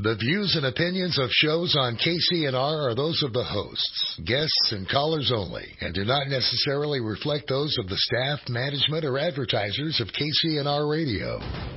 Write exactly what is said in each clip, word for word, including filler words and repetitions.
The views and opinions of shows on K C N R are those of the hosts, guests, and callers only, and do not necessarily reflect those of the staff, management, or advertisers of K C N R Radio.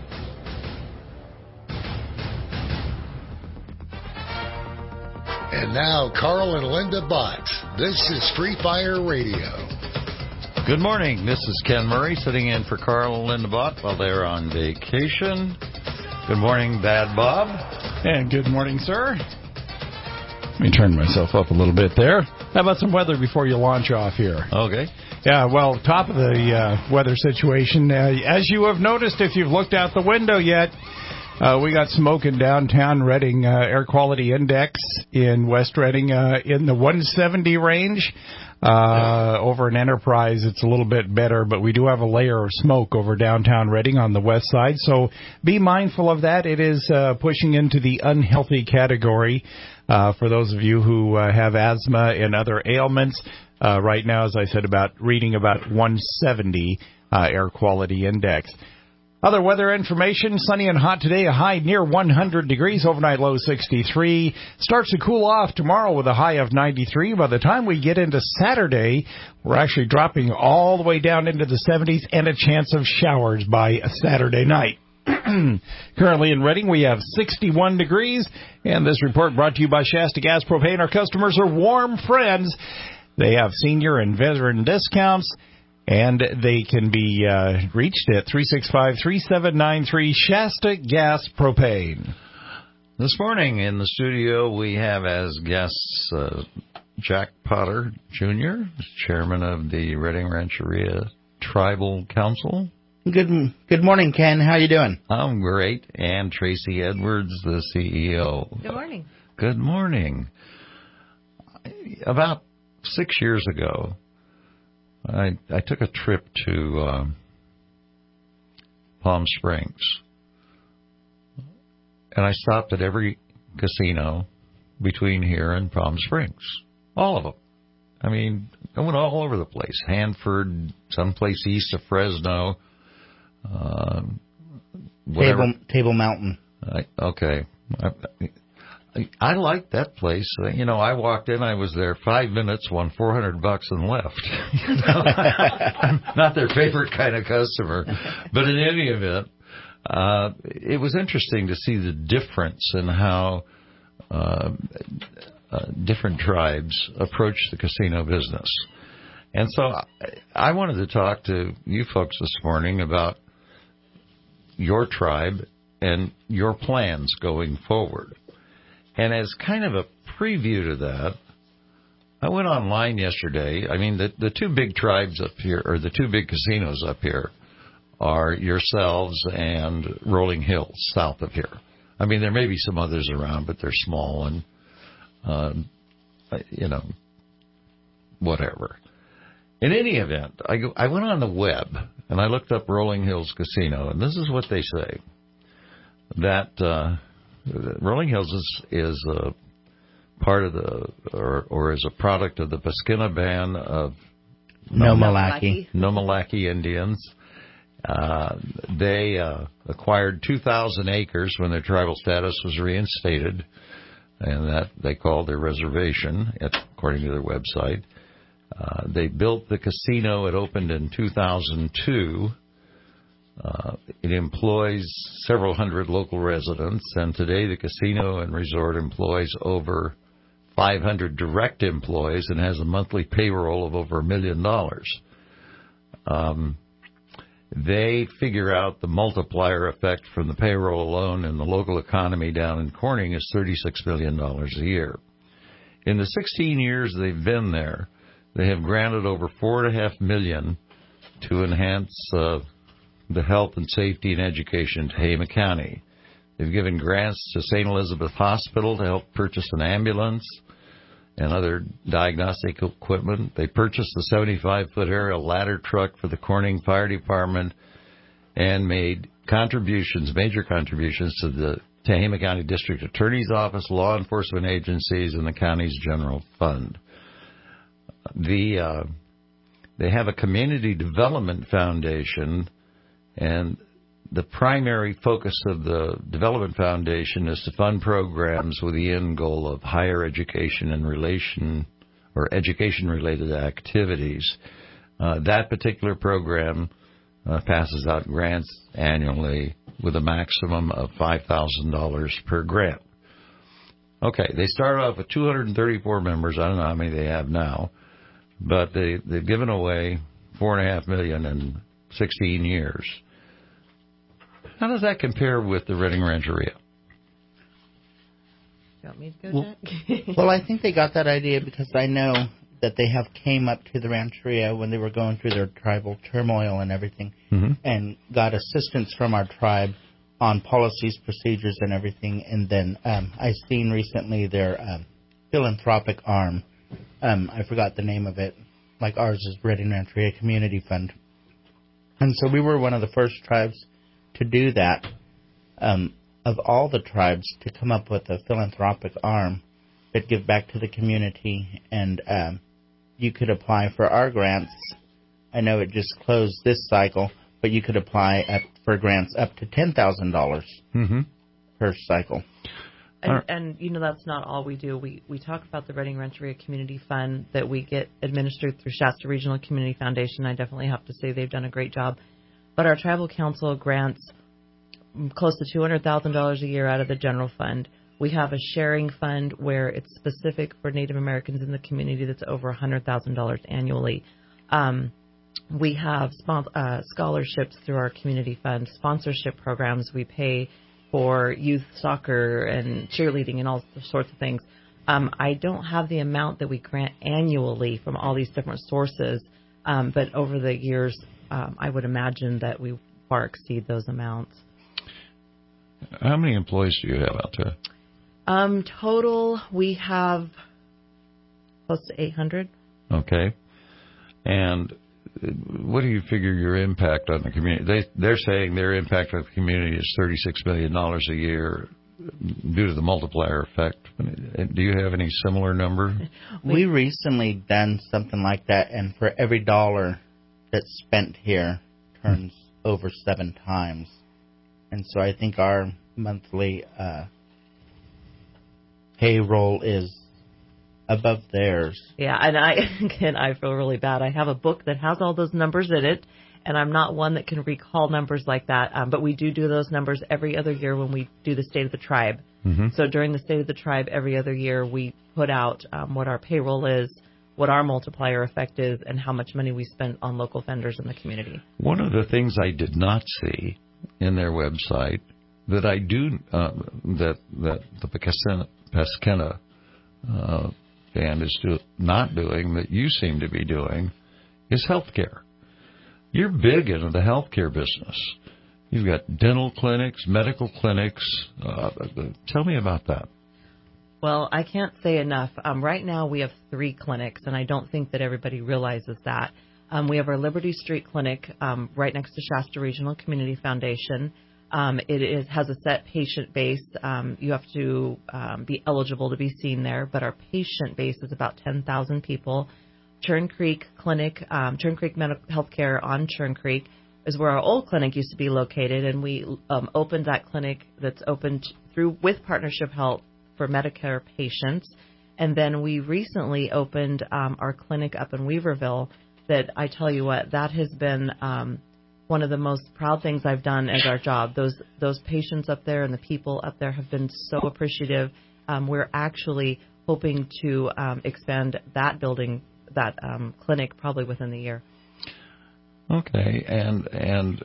And now, Carl and Linda Bott. This is Free Fire Radio. Good morning. This is Ken Murray sitting in for Carl and Linda Bott while they're on vacation. Good morning, Bad Bob. And good morning, sir. Let me turn myself up a little bit there. How about some weather before you launch off here? Okay. Yeah, well, top of the uh, weather situation. Uh, as you have noticed, if you've looked out the window yet, uh, we got smoke in downtown Reading. Uh, air quality index in West Reading uh, in the one seventy range. Uh, over in Enterprise, it's a little bit better, but we do have a layer of smoke over downtown Reading on the west side, so be mindful of that. It is uh, pushing into the unhealthy category uh, for those of you who uh, have asthma and other ailments. Uh, right now, as I said, about reading about one seventy uh, air quality index. Other weather information, sunny and hot today, a high near one hundred degrees, overnight low sixty-three. Starts to cool off tomorrow with a high of ninety-three. By the time we get into Saturday, we're actually dropping all the way down into the seventies and a chance of showers by Saturday night. Currently in Reading, we have sixty-one degrees, and this report brought to you by Shasta Gas Propane. Our customers are warm friends. They have senior and veteran discounts. And they can be uh, reached at three six five, three seven nine three, Shasta Gas Propane. This morning in the studio we have as guests uh, Jack Potter, Junior, chairman of the Reading Rancheria Tribal Council. Good good morning, Ken. How you doing? I'm great. And Tracy Edwards, the C E O. Good morning. Good morning. About six years ago, I, I took a trip to uh, Palm Springs, and I stopped at every casino between here and Palm Springs, all of them. I mean, I went all over the place. Hanford, someplace east of Fresno, uh, Table, Table Mountain. I, okay. I, I, I liked that place. You know, I walked in, I was there five minutes, won four hundred bucks and left. You know? I'm not their favorite kind of customer. But in any event, uh, it was interesting to see the difference in how uh, uh, different tribes approach the casino business. And so I, I wanted to talk to you folks this morning about your tribe and your plans going forward. And as kind of a preview to that, I went online yesterday. I mean, the, the two big tribes up here, or the two big casinos up here, are yourselves and Rolling Hills, south of here. I mean, there may be some others around, but they're small and, um, you know, whatever. In any event, I, go, I went on the web, and I looked up Rolling Hills Casino, and this is what they say, that... Uh, Rolling Hills is, is a part of the, or, or is a product of the Paskina band of Nomalaki. Nomalaki Indians. Uh, they uh, acquired two thousand acres when their tribal status was reinstated, and that they called their reservation, according to their website. Uh, they built the casino. It opened in two thousand two. Uh, it employs several hundred local residents, and today the casino and resort employs over five hundred direct employees and has a monthly payroll of over a million dollars. Um, they figure out the multiplier effect from the payroll alone in the local economy down in Corning is thirty-six million dollars a year. In the sixteen years they've been there, they have granted over four and a half million to enhance uh, the health and safety and education to Tehama County. They've given grants to Saint Elizabeth Hospital to help purchase an ambulance and other diagnostic equipment. They purchased the seventy-five foot aerial ladder truck for the Corning Fire Department and made contributions, major contributions to the Tehama County District Attorney's Office, law enforcement agencies, and the county's general fund. The uh, they have a community development foundation, and the primary focus of the Development Foundation is to fund programs with the end goal of higher education and relation or education-related activities. Uh, that particular program uh, passes out grants annually with a maximum of five thousand dollars per grant. Okay, they started off with two hundred thirty-four members. I don't know how many they have now, but they, they've given away four and a half million in sixteen years. How does that compare with the Reading Rancheria? You want me to go, well, Jack? well, I think they got that idea because I know that they have came up to the Rancheria when they were going through their tribal turmoil and everything, mm-hmm. and got assistance from our tribe on policies, procedures, and everything. And then um, I seen recently their um, philanthropic arm. Um, I forgot the name of it. Like ours is Reading Rancheria Community Fund. And so we were one of the first tribes to do that, um, of all the tribes, to come up with a philanthropic arm that give back to the community. And um, you could apply for our grants. I know it just closed this cycle, but you could apply up for grants up to ten thousand dollars mm-hmm. per cycle. And, and, you know, that's not all we do. We we talk about the Reading Rancheria Community Fund that we get administered through Shasta Regional Community Foundation. I definitely have to say they've done a great job. But our tribal council grants close to two hundred thousand dollars a year out of the general fund. We have a sharing fund where it's specific for Native Americans in the community that's over one hundred thousand dollars annually. Um, we have spon- uh, scholarships through our community fund, sponsorship programs. We pay for youth soccer and cheerleading and all sorts of things. Um, I don't have the amount that we grant annually from all these different sources, um, but over the years, um, I would imagine that we far exceed those amounts. How many employees do you have out there? Um, total, we have close to eight hundred. Okay. And what do you figure your impact on the community? They, they're saying their impact on the community is thirty-six million dollars a year due to the multiplier effect. Do you have any similar number? We recently done something like that, and for every dollar that's spent here turns hmm. over seven times. And so I think our monthly uh, payroll is above theirs. Yeah, and I again, I feel really bad. I have a book that has all those numbers in it, and I'm not one that can recall numbers like that. Um, but we do do those numbers every other year when we do the State of the Tribe. Mm-hmm. So during the State of the Tribe every other year, we put out um, what our payroll is, what our multiplier effect is, and how much money we spent on local vendors in the community. One of the things I did not see in their website that I do, uh, that that the Pesquena, Pesquena uh, band is do, not doing, that you seem to be doing, is healthcare. You're big into the healthcare business. You've got dental clinics, medical clinics. Uh, tell me about that. Well, I can't say enough. Um, right now we have three clinics, and I don't think that everybody realizes that. Um, we have our Liberty Street Clinic um, right next to Shasta Regional Community Foundation. Um, it is, has a set patient base. Um, you have to um, be eligible to be seen there, but our patient base is about ten thousand people. Churn Creek Clinic, um, Churn Creek Medical Healthcare on Churn Creek is where our old clinic used to be located, and we um, opened that clinic that's opened through with Partnership Health for Medicare patients. And then we recently opened um, our clinic up in Weaverville. That I tell you what, that has been um, one of the most proud things I've done as our job. Those those patients up there and the people up there have been so appreciative. Um, we're actually hoping to um, expand that building, that um, clinic, probably within the year. Okay, and and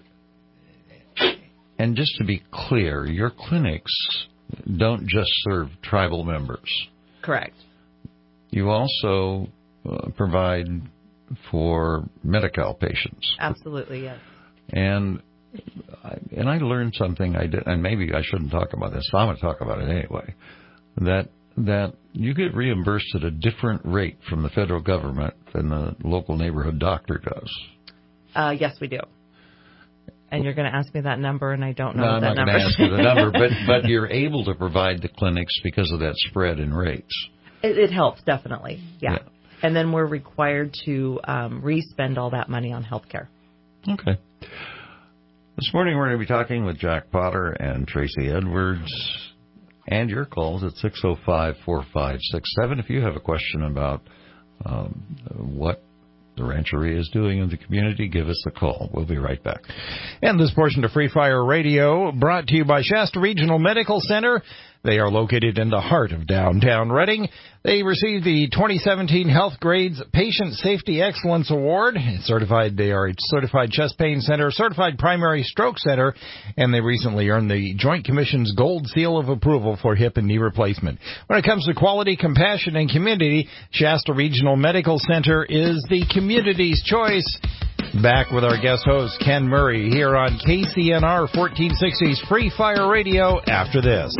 and just to be clear, your clinics don't just serve tribal members. Correct. You also uh, provide for Medi-Cal patients. Absolutely, yes. And I, and I learned something I did, and maybe I shouldn't talk about this, so I'm going to talk about it anyway, that that you get reimbursed at a different rate from the federal government than the local neighborhood doctor does. Uh, yes, we do. And you're going to ask me that number, and I don't know no, what that number is. I'm not going to ask you the number, but, but you're able to provide the clinics because of that spread in rates. It, it helps, definitely, yeah. yeah. And then we're required to um, re-spend all that money on health care. Okay. This morning we're going to be talking with Jack Potter and Tracy Edwards, and your calls at six oh five, four five six seven. If you have a question about um, what the Rancheria is doing in the community, give us a call. We'll be right back. And this portion of Free Fire Radio brought to you by Shasta Regional Medical Center. They are located in the heart of downtown Reading. They received the twenty seventeen Health Grades Patient Safety Excellence Award. Certified, they are a certified chest pain center, certified primary stroke center, and they recently earned the Joint Commission's Gold Seal of Approval for hip and knee replacement. When it comes to quality, compassion, and community, Shasta Regional Medical Center is the community's choice. Back with our guest host, Ken Murray, here on K C N R fourteen sixty's Free Fire Radio after this.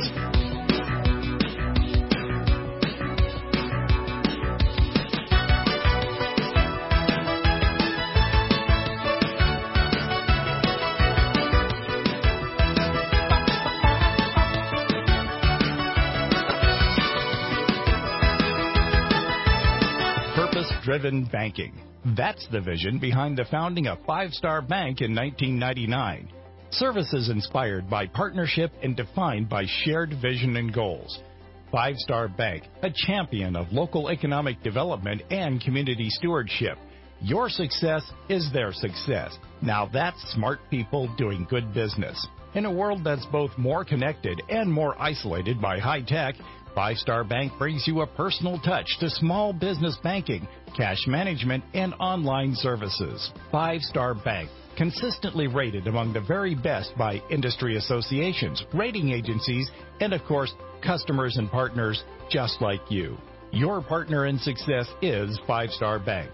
Purpose-driven banking. That's the vision behind the founding of Five Star Bank in nineteen ninety-nine. Services inspired by partnership and defined by shared vision and goals. Five Star Bank, a champion of local economic development and community stewardship. Your success is their success. Now that's smart people doing good business. In a world that's both more connected and more isolated by high tech, Five Star Bank brings you a personal touch to small business banking, cash management, and online services. Five Star Bank, consistently rated among the very best by industry associations, rating agencies, and of course, customers and partners just like you. Your partner in success is Five Star Bank.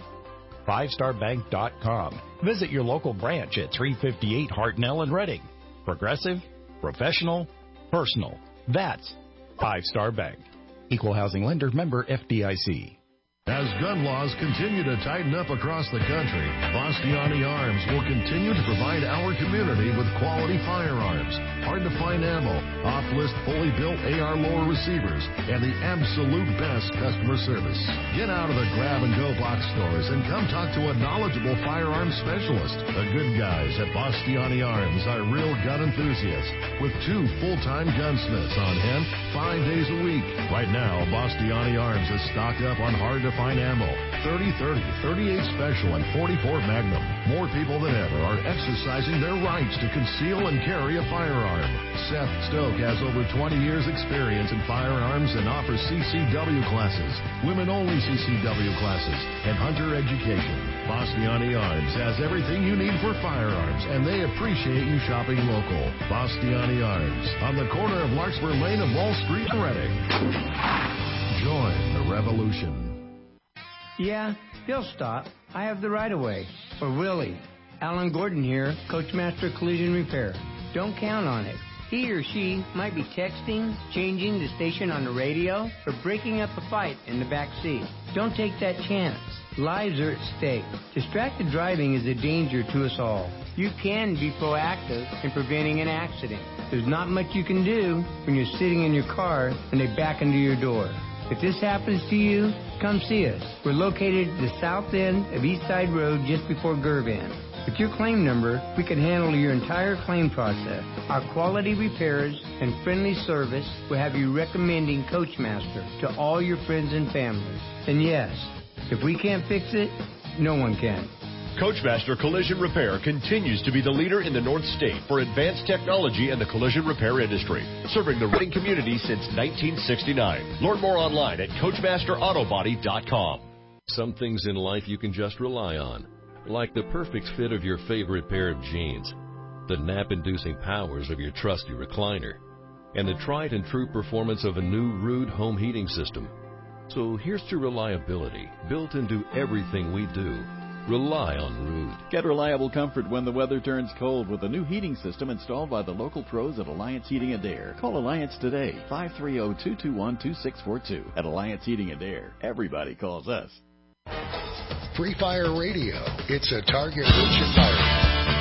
five star bank dot com. Visit your local branch at three fifty-eight Hartnell in Reading. Progressive, professional, personal. That's Five Star Bank. Equal housing lender, member F D I C. As gun laws continue to tighten up across the country, Bastiani Arms will continue to provide our community with quality firearms, hard-to-find ammo, off-list fully built A R lower receivers, and the absolute best customer service. Get out of the grab-and-go box stores and come talk to a knowledgeable firearms specialist. The good guys at Bastiani Arms are real gun enthusiasts with two full-time gunsmiths on hand five days a week. Right now, Bastiani Arms is stocked up on hard-to fine ammo, thirty thirty, thirty-eight Special, and forty-four Magnum. More people than ever are exercising their rights to conceal and carry a firearm. Seth Stoke has over twenty years experience in firearms and offers C C W classes, women-only C C W classes, and hunter education. Bastiani Arms has everything you need for firearms, and they appreciate you shopping local. Bastiani Arms, on the corner of Larkspur Lane and Wall Street in Reading. Join the revolution. Yeah, they'll stop. I have the right of way. Or will he? Alan Gordon here, Coachmaster Collision Repair. Don't count on it. He or she might be texting, changing the station on the radio, or breaking up a fight in the back seat. Don't take that chance. Lives are at stake. Distracted driving is a danger to us all. You can be proactive in preventing an accident. There's not much you can do when you're sitting in your car and they back into your door. If this happens to you, come see us. We're located at the south end of East Side Road just before Gervan. With your claim number, we can handle your entire claim process. Our quality repairs and friendly service will have you recommending Coachmaster to all your friends and family. And yes, if we can't fix it, no one can. Coachmaster Collision Repair continues to be the leader in the North State for advanced technology in the collision repair industry, serving the Reading community since nineteen sixty-nine. Learn more online at coachmaster auto body dot com. Some things in life you can just rely on, like the perfect fit of your favorite pair of jeans, the nap-inducing powers of your trusty recliner, and the tried-and-true performance of a new Ruud home heating system. So here's to reliability, built into everything we do. Rely on Ruud. Get reliable comfort when the weather turns cold with a new heating system installed by the local pros at Alliance Heating and Air. Call Alliance today, five three zero, two two one, two six four two. At Alliance Heating and Air, everybody calls us. Free Fire Radio. It's a target-rich environment.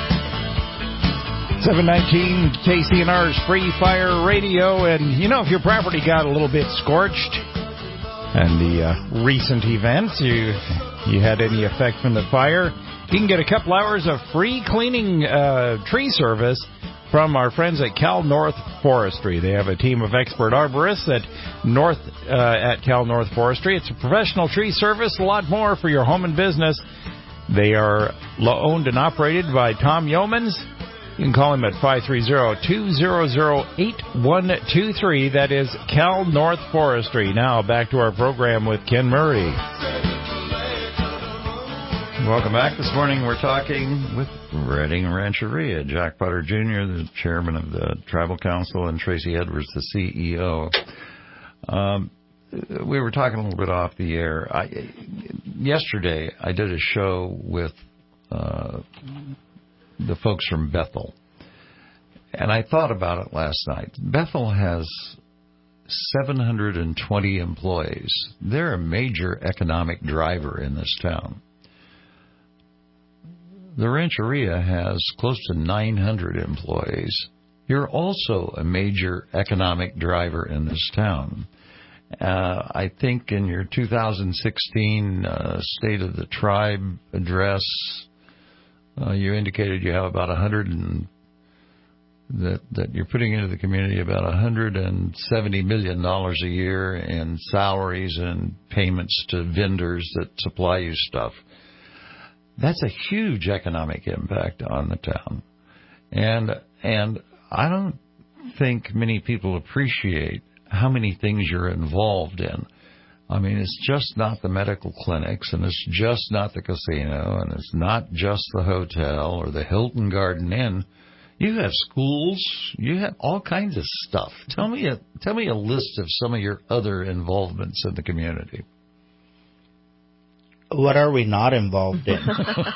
seven nineteen K C N R's Free Fire Radio. And, you know, if your property got a little bit scorched and the uh, recent events, you... you had any effect from the fire, You can get a couple hours of free cleaning uh, tree service from our friends at Cal North Forestry. They have a team of expert arborists at North uh, at Cal North Forestry. It's a professional tree service, a lot more for your home and business. They are owned and operated by Tom Yeomans. You can call him at five three zero, two zero zero, eight one two three. That is Cal North Forestry. Now back to our program with Ken Murray. Welcome back. This morning we're talking with Redding Rancheria. Jack Potter Junior, the chairman of the Tribal Council, and Tracy Edwards, the C E O. Um, we were talking a little bit off the air. I, yesterday I did a show with uh, the folks from Bethel, and I thought about it last night. Bethel has seven hundred twenty employees. They're a major economic driver in this town. The Rancheria has close to nine hundred employees. You're also a major economic driver in this town. Uh, I think in your two thousand sixteen uh, State of the Tribe address, uh, you indicated you have about one hundred and that that you're putting into the community about one hundred seventy million dollars a year in salaries and payments to vendors that supply you stuff. That's a huge economic impact on the town. And and I don't think many people appreciate how many things you're involved in. I mean, it's just not the medical clinics, and it's just not the casino, and it's not just the hotel or the Hilton Garden Inn. You have schools. You have all kinds of stuff. Tell me a, tell me a list of some of your other involvements in the community. What are we not involved in?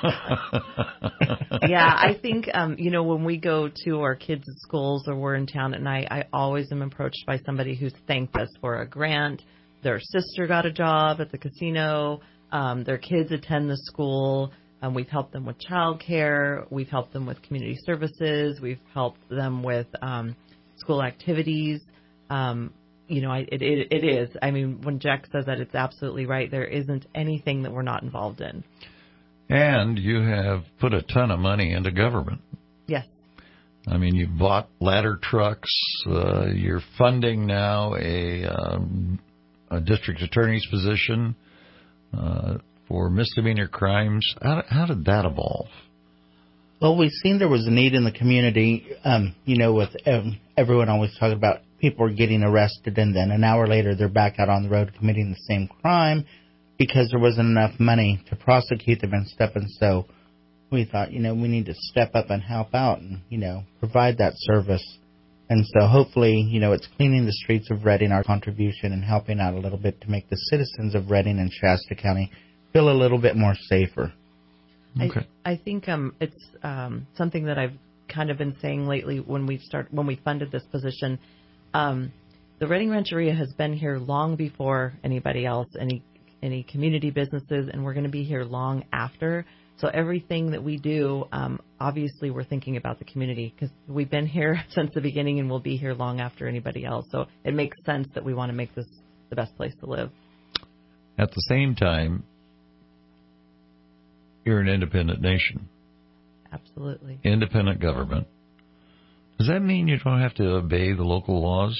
Yeah, I think, um, you know, when we go to our kids' schools or we're in town at night, I always am approached by somebody who's thanked us for a grant. Their sister got a job at the casino. Um, their kids attend the school. Um, we've helped them with childcare. We've helped them with community services. We've helped them with um, school activities. Um You know, it, it it is. I mean, when Jack says that, it's absolutely right. There isn't anything that we're not involved in. And you have put a ton of money into government. Yes. I mean, you bought ladder trucks. Uh, you're funding now a, um, a district attorney's position uh, for misdemeanor crimes. How, how did that evolve? Well, we've seen there was a need in the community, um, you know, with um, everyone always talking about people are getting arrested, and then an hour later they're back out on the road committing the same crime because there wasn't enough money to prosecute them and stuff. And so we thought, you know, we need to step up and help out and, you know, provide that service. And so hopefully, you know, it's cleaning the streets of Redding, our contribution, and helping out a little bit to make the citizens of Redding and Shasta County feel a little bit more safer. Okay. I, I think um, it's um, something that I've kind of been saying lately when we start when we funded this position. Um, the Redding Rancheria has been here long before anybody else, any any community businesses, and we're going to be here long after. So everything that we do, um, obviously we're thinking about the community because we've been here since the beginning and we'll be here long after anybody else. So it makes sense that we want to make this the best place to live. At the same time, you're an independent nation. Absolutely. Independent government. Does that mean you don't have to obey the local laws?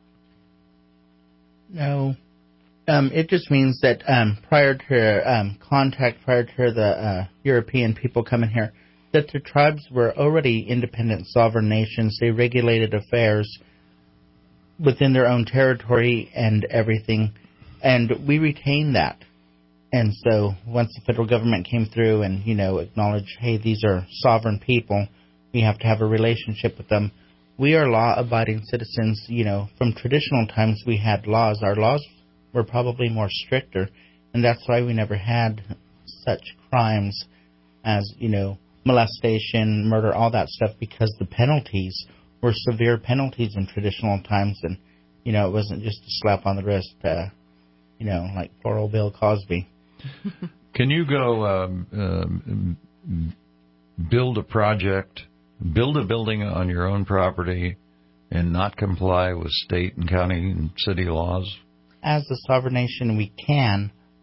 No. Um, it just means that um, prior to um, contact, prior to the uh, European people coming here, that the tribes were already independent sovereign nations. They regulated affairs within their own territory and everything, and we retain that. And so once the federal government came through and, you know, acknowledged, hey, these are sovereign people, we have to have a relationship with them. We are law-abiding citizens. You know, from traditional times we had laws. Our laws were probably more stricter, and that's why we never had such crimes as, you know, molestation, murder, all that stuff, because the penalties were severe penalties in traditional times, and, you know, it wasn't just a slap on the wrist, uh, you know, like poor old Bill Cosby. Can you go um, um, build a project, build a building on your own property, and not comply with state and county and city laws? As a sovereign nation, we can,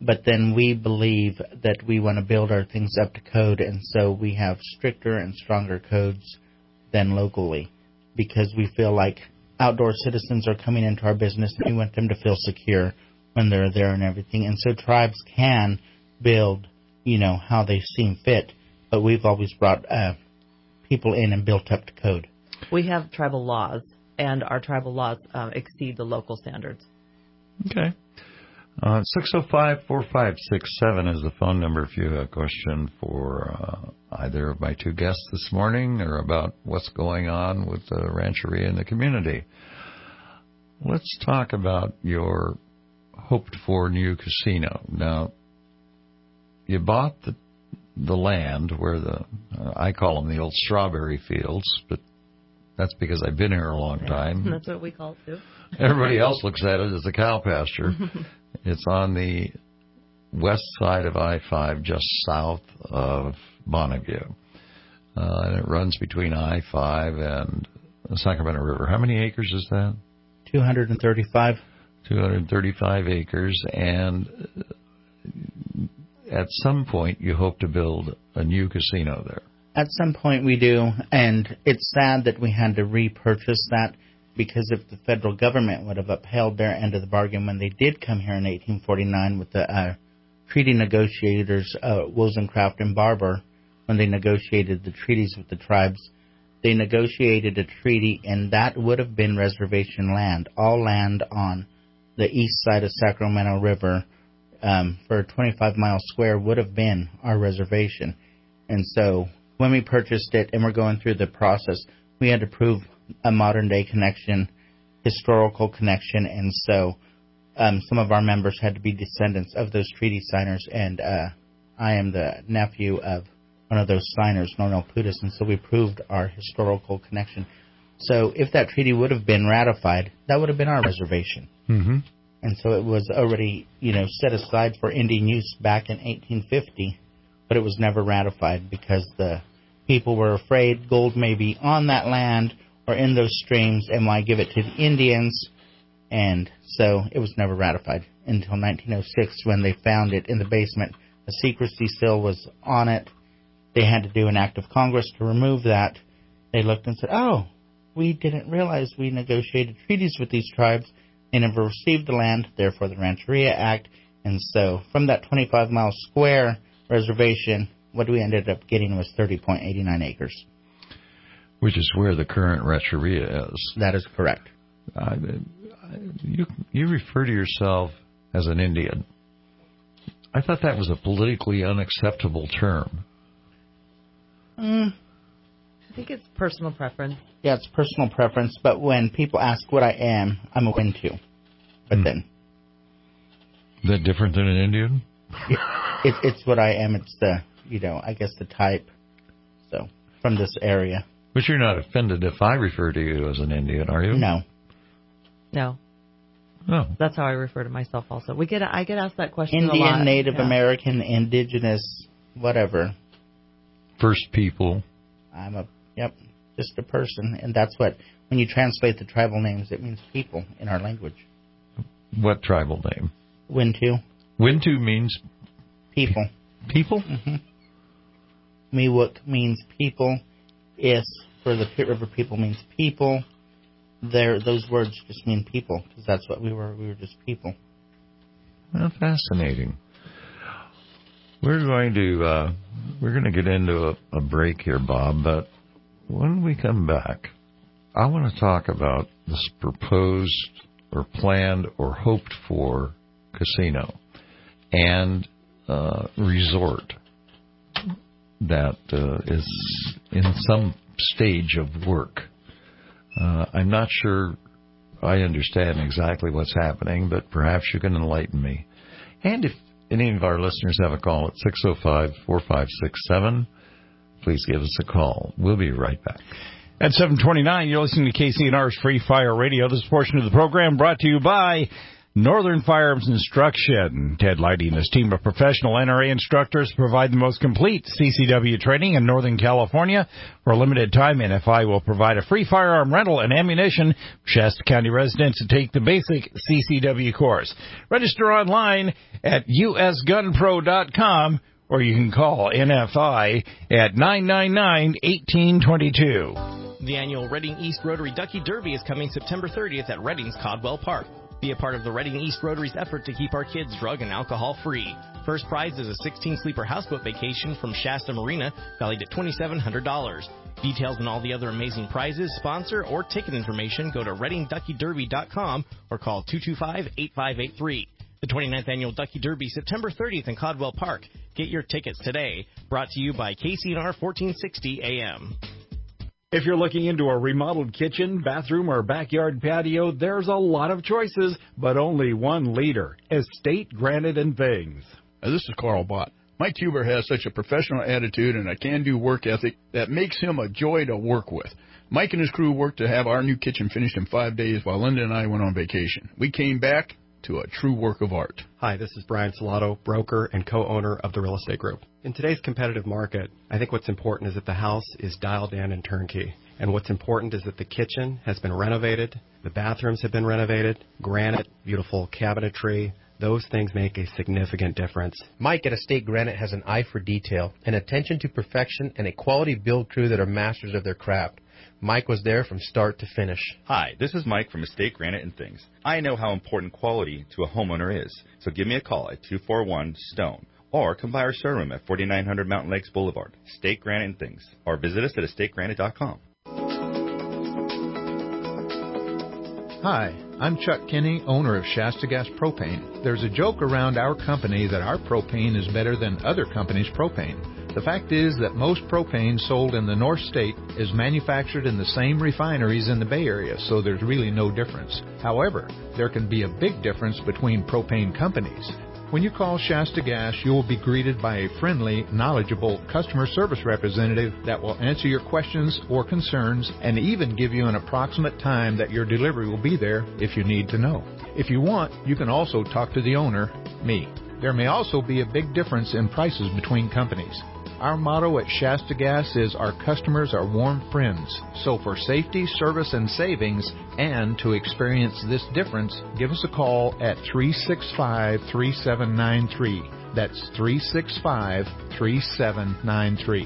but then we believe that we want to build our things up to code, and so we have stricter and stronger codes than locally, because we feel like outdoor citizens are coming into our business, and we want them to feel secure when they're there and everything. And so tribes can build, you know, how they seem fit, but we've always brought uh, people in and built up to code. We have tribal laws, and our tribal laws uh, exceed the local standards. Okay. Uh, six oh five, four five six seven is the phone number if you have a question for uh, either of my two guests this morning or about what's going on with the rancheria in the community. Let's talk about your hoped-for new casino. Now, you bought the the land where the, uh, I call them the old strawberry fields, but that's because I've been here a long time. That's what we call it, too. Everybody else looks at it as a cow pasture. It's on the west side of I five, just south of Bonneview. Uh, and it runs between I five and the Sacramento River. How many acres is that? two hundred thirty-five. two hundred thirty-five acres. And at some point, you hope to build a new casino there. At some point we do, and it's sad that we had to repurchase that, because if the federal government would have upheld their end of the bargain when they did come here in eighteen forty-nine with the uh, treaty negotiators, uh, Wozencraft and Barber, when they negotiated the treaties with the tribes, they negotiated a treaty, and that would have been reservation land, all land on the east side of Sacramento River um, for twenty-five miles square would have been our reservation. And so when we purchased it and we're going through the process, we had to prove a modern-day connection, historical connection, and so um, some of our members had to be descendants of those treaty signers, and uh, I am the nephew of one of those signers, Nornell Putis, and so we proved our historical connection. So if that treaty would have been ratified, that would have been our reservation. Mm-hmm. And so it was already, you know, set aside for Indian use back in eighteen fifty, but it was never ratified because the people were afraid gold may be on that land or in those streams, and why give it to the Indians? And so it was never ratified until nineteen oh six when they found it in the basement. A secrecy seal was on it. They had to do an act of Congress to remove that. They looked and said, oh, we didn't realize we negotiated treaties with these tribes. They never received the land, therefore the Rancheria Act. And so from that twenty-five mile square reservation, what we ended up getting was thirty point eight nine acres. Which is where the current Rancheria is. That is correct. Uh, you you refer to yourself as an Indian. I thought that was a politically unacceptable term. Mm. I think it's personal preference. Yeah, it's personal preference, but when people ask what I am, I'm a Wintu. But mm. then... Is that different than an Indian? It, it, it's what I am. It's the, you know, I guess the type. So, from this area. But you're not offended if I refer to you as an Indian, are you? No. No. No. That's how I refer to myself also. We get I get asked that question Indian, a lot. Indian, Native yeah. American, Indigenous, whatever. First people. I'm a, yep, just a person. And that's what, when you translate the tribal names, it means people in our language. What tribal name? Wintu. Wintu means? People. People? Mm-hmm. Miwok means people. Is for the Pit River people means people. There, those words just mean people, because that's what we were. We were just people. Well, fascinating. We're going to uh, we're going to get into a, a break here, Bob. But when we come back, I want to talk about this proposed or planned or hoped for casino and uh, resort that uh, is in some stage of work. Uh, I'm not sure I understand exactly what's happening, but perhaps you can enlighten me. And if any of our listeners have a call at six oh five, four five six seven, please give us a call. We'll be right back. At seven twenty-nine, you're listening to K C N R's Free Fire Radio. This portion of the program brought to you by Northern Firearms Instruction. Ted Leidy and his team of professional N R A instructors provide the most complete C C W training in Northern California. For a limited time, N F I will provide a free firearm rental and ammunition for Shasta County residents to take the basic C C W course. Register online at U S gun pro dot com, or you can call N F I at nine nine nine, one eight two two. The annual Reading East Rotary Ducky Derby is coming September thirtieth at Reading's Caldwell Park. Be a part of the Reading East Rotary's effort to keep our kids drug and alcohol free. First prize is a sixteen-sleeper houseboat vacation from Shasta Marina, valued at two thousand seven hundred dollars. Details and all the other amazing prizes, sponsor, or ticket information go to reading ducky derby dot com or call two two five, eight five eight three. The twenty-ninth Annual Ducky Derby, September thirtieth in Caldwell Park. Get your tickets today. Brought to you by K C N R fourteen sixty A M. If you're looking into a remodeled kitchen, bathroom, or backyard patio, there's a lot of choices, but only one leader, Estate Granite and Things. This is Carl Bott. Mike Huber has such a professional attitude and a can-do work ethic that makes him a joy to work with. Mike and his crew worked to have our new kitchen finished in five days while Linda and I went on vacation. We came back to a true work of art. Hi, this is Brian Salato, broker and co-owner of the Real Estate Group. In today's competitive market, I think what's important is that the house is dialed in and turnkey. And what's important is that the kitchen has been renovated, the bathrooms have been renovated, granite, beautiful cabinetry. Those things make a significant difference. Mike at Estate Granite has an eye for detail, an attention to perfection, and a quality build crew that are masters of their craft. Mike was there from start to finish. Hi, this is Mike from Estate Granite and Things. I know how important quality to a homeowner is, so give me a call at two four one, STONE, or come by our showroom at forty-nine hundred Mountain Lakes Boulevard, Estate Granite and Things, or visit us at estate granite dot com. Hi, I'm Chuck Kinney, owner of Shasta Gas Propane. There's a joke around our company that our propane is better than other companies' propane. The fact is that most propane sold in the North State is manufactured in the same refineries in the Bay Area, so there's really no difference. However, there can be a big difference between propane companies. When you call Shasta Gas, you will be greeted by a friendly, knowledgeable customer service representative that will answer your questions or concerns and even give you an approximate time that your delivery will be there if you need to know. If you want, you can also talk to the owner, me. There may also be a big difference in prices between companies. Our motto at Shasta Gas is our customers are warm friends. So for safety, service, and savings, and to experience this difference, give us a call at three six five, three seven nine three. That's three six five, three seven nine three.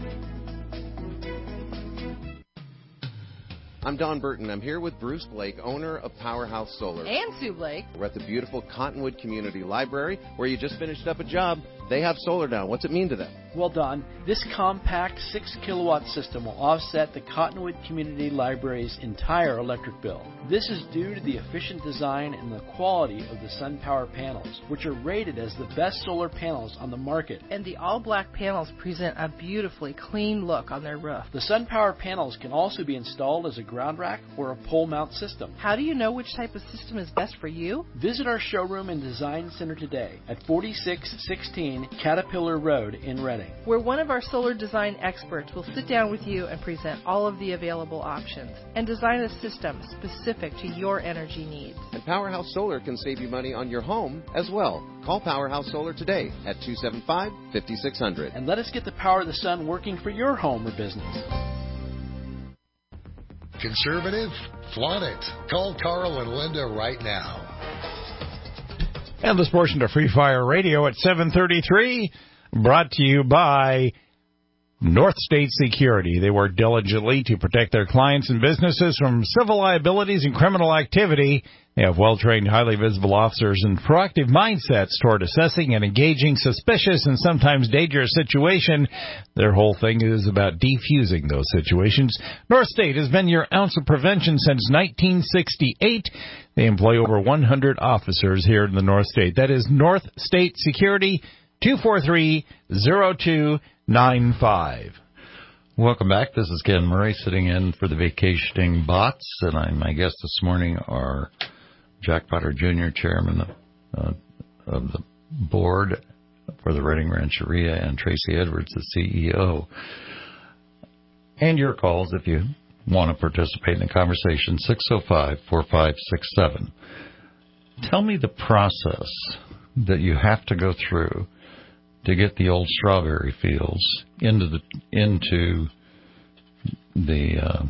I'm Don Burton. I'm here with Bruce Blake, owner of Powerhouse Solar. And Sue Blake. We're at the beautiful Cottonwood Community Library, where you just finished up a job. They have solar down. What's it mean to them? Well, Don, this compact six kilowatt system will offset the Cottonwood Community Library's entire electric bill. This is due to the efficient design and the quality of the SunPower panels, which are rated as the best solar panels on the market. And the all-black panels present a beautifully clean look on their roof. The SunPower panels can also be installed as a ground rack or a pole mount system. How do you know which type of system is best for you? Visit our showroom and design center today at forty-six sixteen Caterpillar Road in Reading, where one of our solar design experts will sit down with you and present all of the available options and design a system specific to your energy needs. And Powerhouse Solar can save you money on your home as well. Call Powerhouse Solar today at two seven five, five six zero zero. And let us get the power of the sun working for your home or business. Conservative? Flaunt it. Call Carl and Linda right now. And this portion of Free Fire Radio at seven thirty-three, brought to you by North State Security. They work diligently to protect their clients and businesses from civil liabilities and criminal activity. They have well-trained, highly visible officers and proactive mindsets toward assessing and engaging suspicious and sometimes dangerous situations. Their whole thing is about defusing those situations. North State has been your ounce of prevention since nineteen sixty-eight. They employ over one hundred officers here in the North State. That is North State Security, two four three, zero two nine five. Welcome back. This is Ken Murray sitting in for the vacationing bots, and I, my guests this morning are Jack Potter Junior, Chairman of, uh, of the board for the Reading Rancheria, and Tracy Edwards, the C E O. And your calls if you want to participate in the conversation, six oh five, four five six seven. Tell me the process that you have to go through to get the old strawberry fields into the into the uh,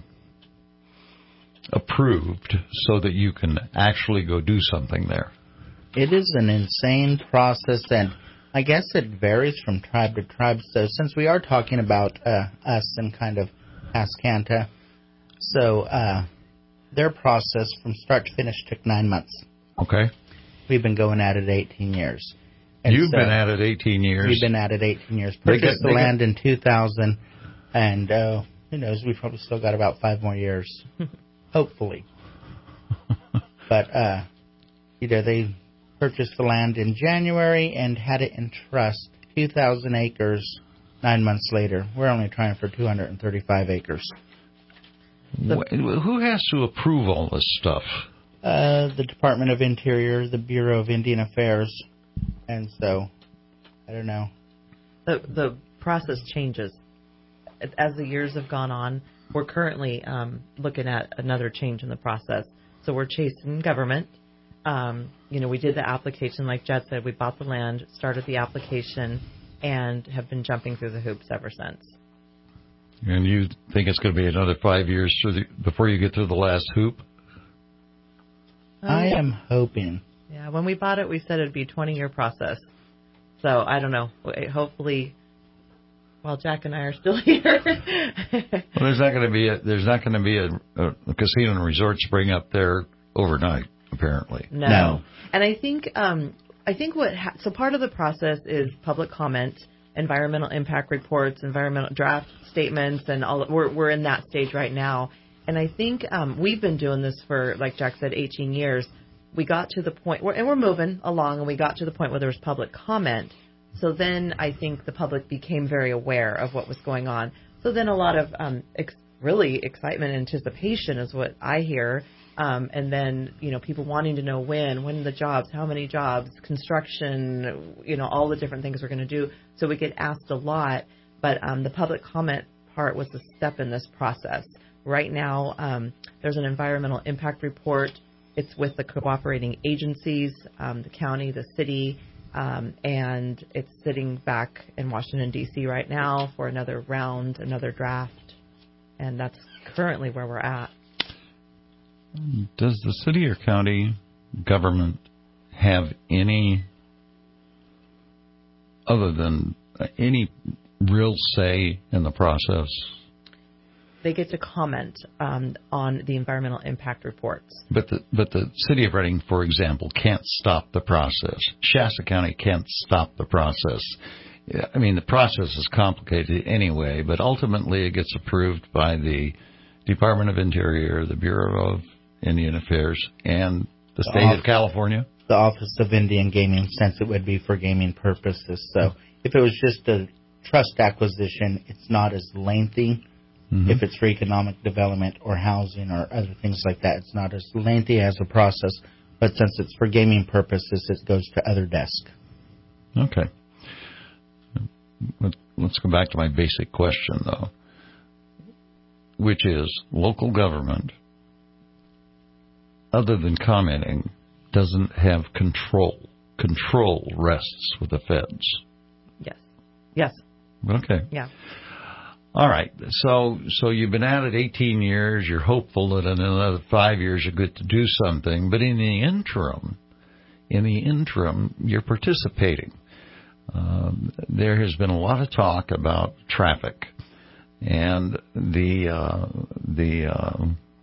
approved so that you can actually go do something there. It is an insane process, and I guess it varies from tribe to tribe. So since we are talking about uh, us and kind of Ascanta, so uh, their process from start to finish took nine months. Okay. We've been going at it eighteen years. And You've so been at it eighteen years. We've been at it eighteen years. They Purchased get- the they land in two thousand, and uh, who knows, we've probably still got about five more years, hopefully. But, uh, you know, they purchased the land in January and had it in trust, two thousand acres, nine months later. We're only trying for two hundred thirty-five acres. Wh- Who has to approve all this stuff? Uh, the Department of Interior, the Bureau of Indian Affairs, and so, I don't know. The the process changes as the years have gone on. We're currently um, looking at another change in the process. So we're chasing government. Um, you know, we did the application, like Jed said. We bought the land, started the application, and have been jumping through the hoops ever since. And you think it's going to be another five years through the, before you get through the last hoop? I am hoping. Yeah, when we bought it, we said it'd be a twenty-year process. So I don't know. Hopefully, while Jack and I are still here. Well, there's not going to be a, there's not going to be a, a, a casino and resort spring up there overnight, apparently. No. no. And I think um, I think what ha- so part of the process is public comment, environmental impact reports, environmental draft statements, and all. We're we're in that stage right now. And I think um, we've been doing this for, like Jack said, eighteen years. We got to the point, where, and we're moving along, and we got to the point where there was public comment. So then I think the public became very aware of what was going on. So then a lot of um, ex- really excitement and anticipation is what I hear. Um, and then, you know, people wanting to know when, when the jobs, how many jobs, construction, you know, all the different things we're going to do. So we get asked a lot. But um, the public comment part was a step in this process. Right now, um, there's an environmental impact report. It's with the cooperating agencies, um, the county, the city, um, and it's sitting back in Washington, D C right now for another round, another draft. And that's currently where we're at. Does the city or county government have any, other than any real say in the process? They get to comment um, on the environmental impact reports. But the but the city of Reading, for example, can't stop the process. Shasta County can't stop the process. I mean, the process is complicated anyway, but ultimately it gets approved by the Department of Interior, the Bureau of Indian Affairs, and the state the of California. The Office of Indian Gaming, since it would be for gaming purposes. So if it was just a trust acquisition, it's not as lengthy. Mm-hmm. If it's for economic development or housing or other things like that, it's not as lengthy as a process. But since it's for gaming purposes, it goes to other desk. Okay. Let's go back to my basic question, though, which is local government, other than commenting, doesn't have control. Control rests with the feds. Yes. Yes. Okay. Yeah. All right, so so you've been at it eighteen years. You're hopeful that in another five years you get to do something. But in the interim, in the interim, you're participating. Um, there has been a lot of talk about traffic and the uh, the uh,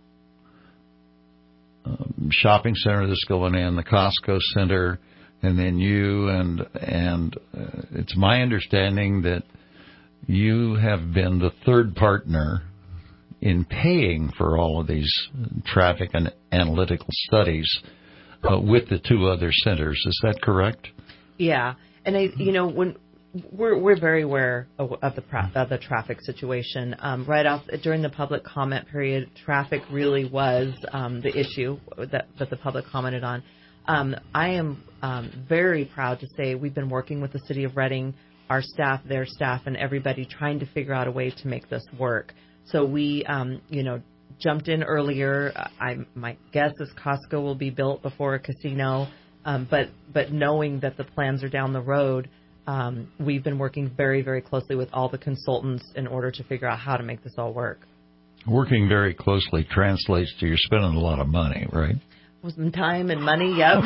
um, shopping center that's going in, the Costco center, and then you and and uh, it's my understanding that you have been the third partner in paying for all of these traffic and analytical studies uh, with the two other centers. Is that correct? Yeah, and I, you know, when we're we're very aware of, of the of the traffic situation. Um, right off during the public comment period, traffic really was um, the issue that that the public commented on. Um, I am um, very proud to say we've been working with the City of Reading, our staff, their staff, and everybody trying to figure out a way to make this work. So we, um, you know, jumped in earlier. I, my guess is Costco will be built before a casino. Um, but but knowing that the plans are down the road, um, we've been working very, very closely with all the consultants in order to figure out how to make this all work. Working very closely translates to you're spending a lot of money, right? With some time and money, yep.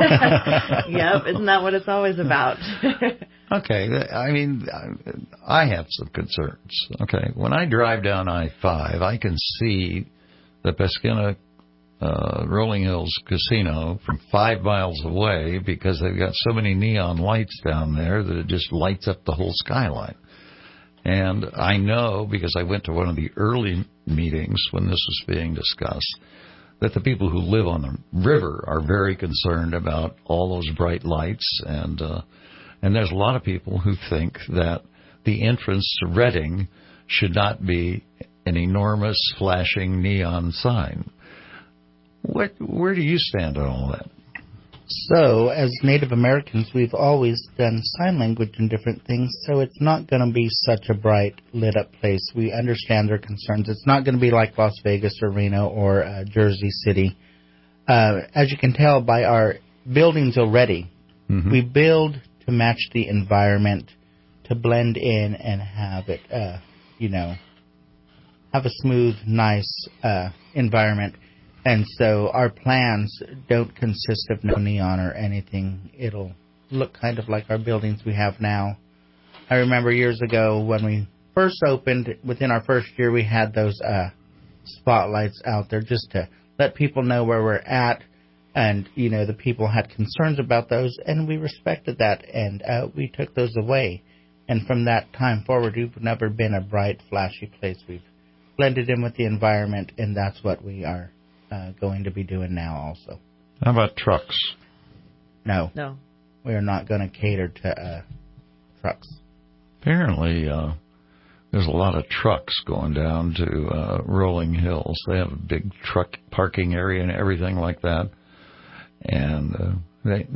Yep, isn't that what it's always about? Okay, I mean, I have some concerns. Okay, when I drive down I five, I can see the Pesquina uh, Rolling Hills Casino from five miles away because they've got so many neon lights down there that it just lights up the whole skyline. And I know, because I went to one of the early meetings when this was being discussed, that the people who live on the river are very concerned about all those bright lights. And uh, and there's a lot of people who think that the entrance to Redding should not be an enormous flashing neon sign. What, where do you stand on all that? So, as Native Americans, we've always done sign language and different things, so it's not going to be such a bright, lit-up place. We understand their concerns. It's not going to be like Las Vegas or Reno or uh, Jersey City. Uh, as you can tell by our buildings already, mm-hmm. we build to match the environment, to blend in and have it, uh, you know, have a smooth, nice uh, environment. And so our plans don't consist of no neon or anything. It'll look kind of like our buildings we have now. I remember years ago when we first opened, within our first year, we had those uh, spotlights out there just to let people know where we're at. And, you know, the people had concerns about those, and we respected that, and uh, we took those away. And from that time forward, we've never been a bright, flashy place. We've blended in with the environment, and that's what we are Uh, going to be doing now also. How about trucks? No. No. We are not going to cater to uh, trucks. Apparently, uh, there's a lot of trucks going down to uh, Rolling Hills. They have a big truck parking area and everything like that. And uh, they,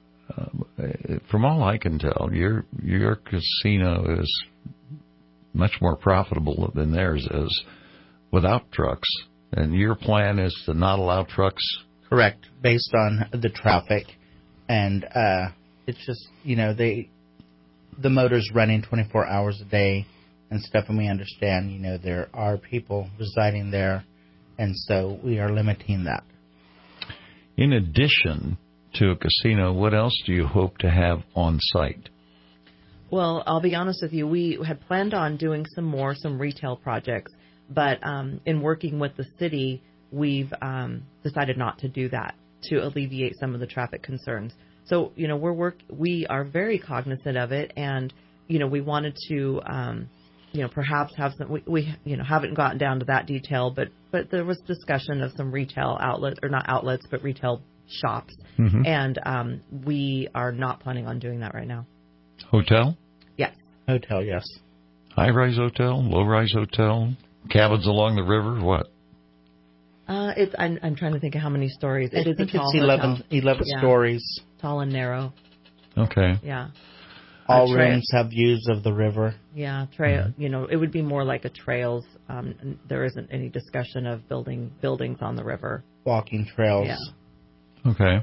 uh, from all I can tell, your your casino is much more profitable than theirs is without trucks. And your plan is to not allow trucks? Correct, based on the traffic. And uh, it's just, you know, they the motor's running twenty-four hours a day and stuff, and we understand, you know, there are people residing there, and so we are limiting that. In addition to a casino, what else do you hope to have on site? Well, I'll be honest with you. We had planned on doing some more, some retail projects. But um, in working with the city, we've um, decided not to do that to alleviate some of the traffic concerns. So, you know, we're work we are very cognizant of it, and you know, we wanted to, um, you know, perhaps have some. We, we, you know, haven't gotten down to that detail, but but there was discussion of some retail outlets, or not outlets, but retail shops, mm-hmm. and um, we are not planning on doing that right now. Hotel? Yes. Hotel, yes. High-rise hotel, low-rise hotel. Cabins along the river, what? Uh, it's. I'm, I'm trying to think of how many stories. It I is think a tall it's eleven, hotel. eleven yeah. stories. Tall and narrow. Okay. Yeah. All tra- rooms have views of the river. Yeah, trail. Mm-hmm. You know, it would be more like a trails. Um, there isn't any discussion of building buildings on the river. Walking trails. Yeah. Okay.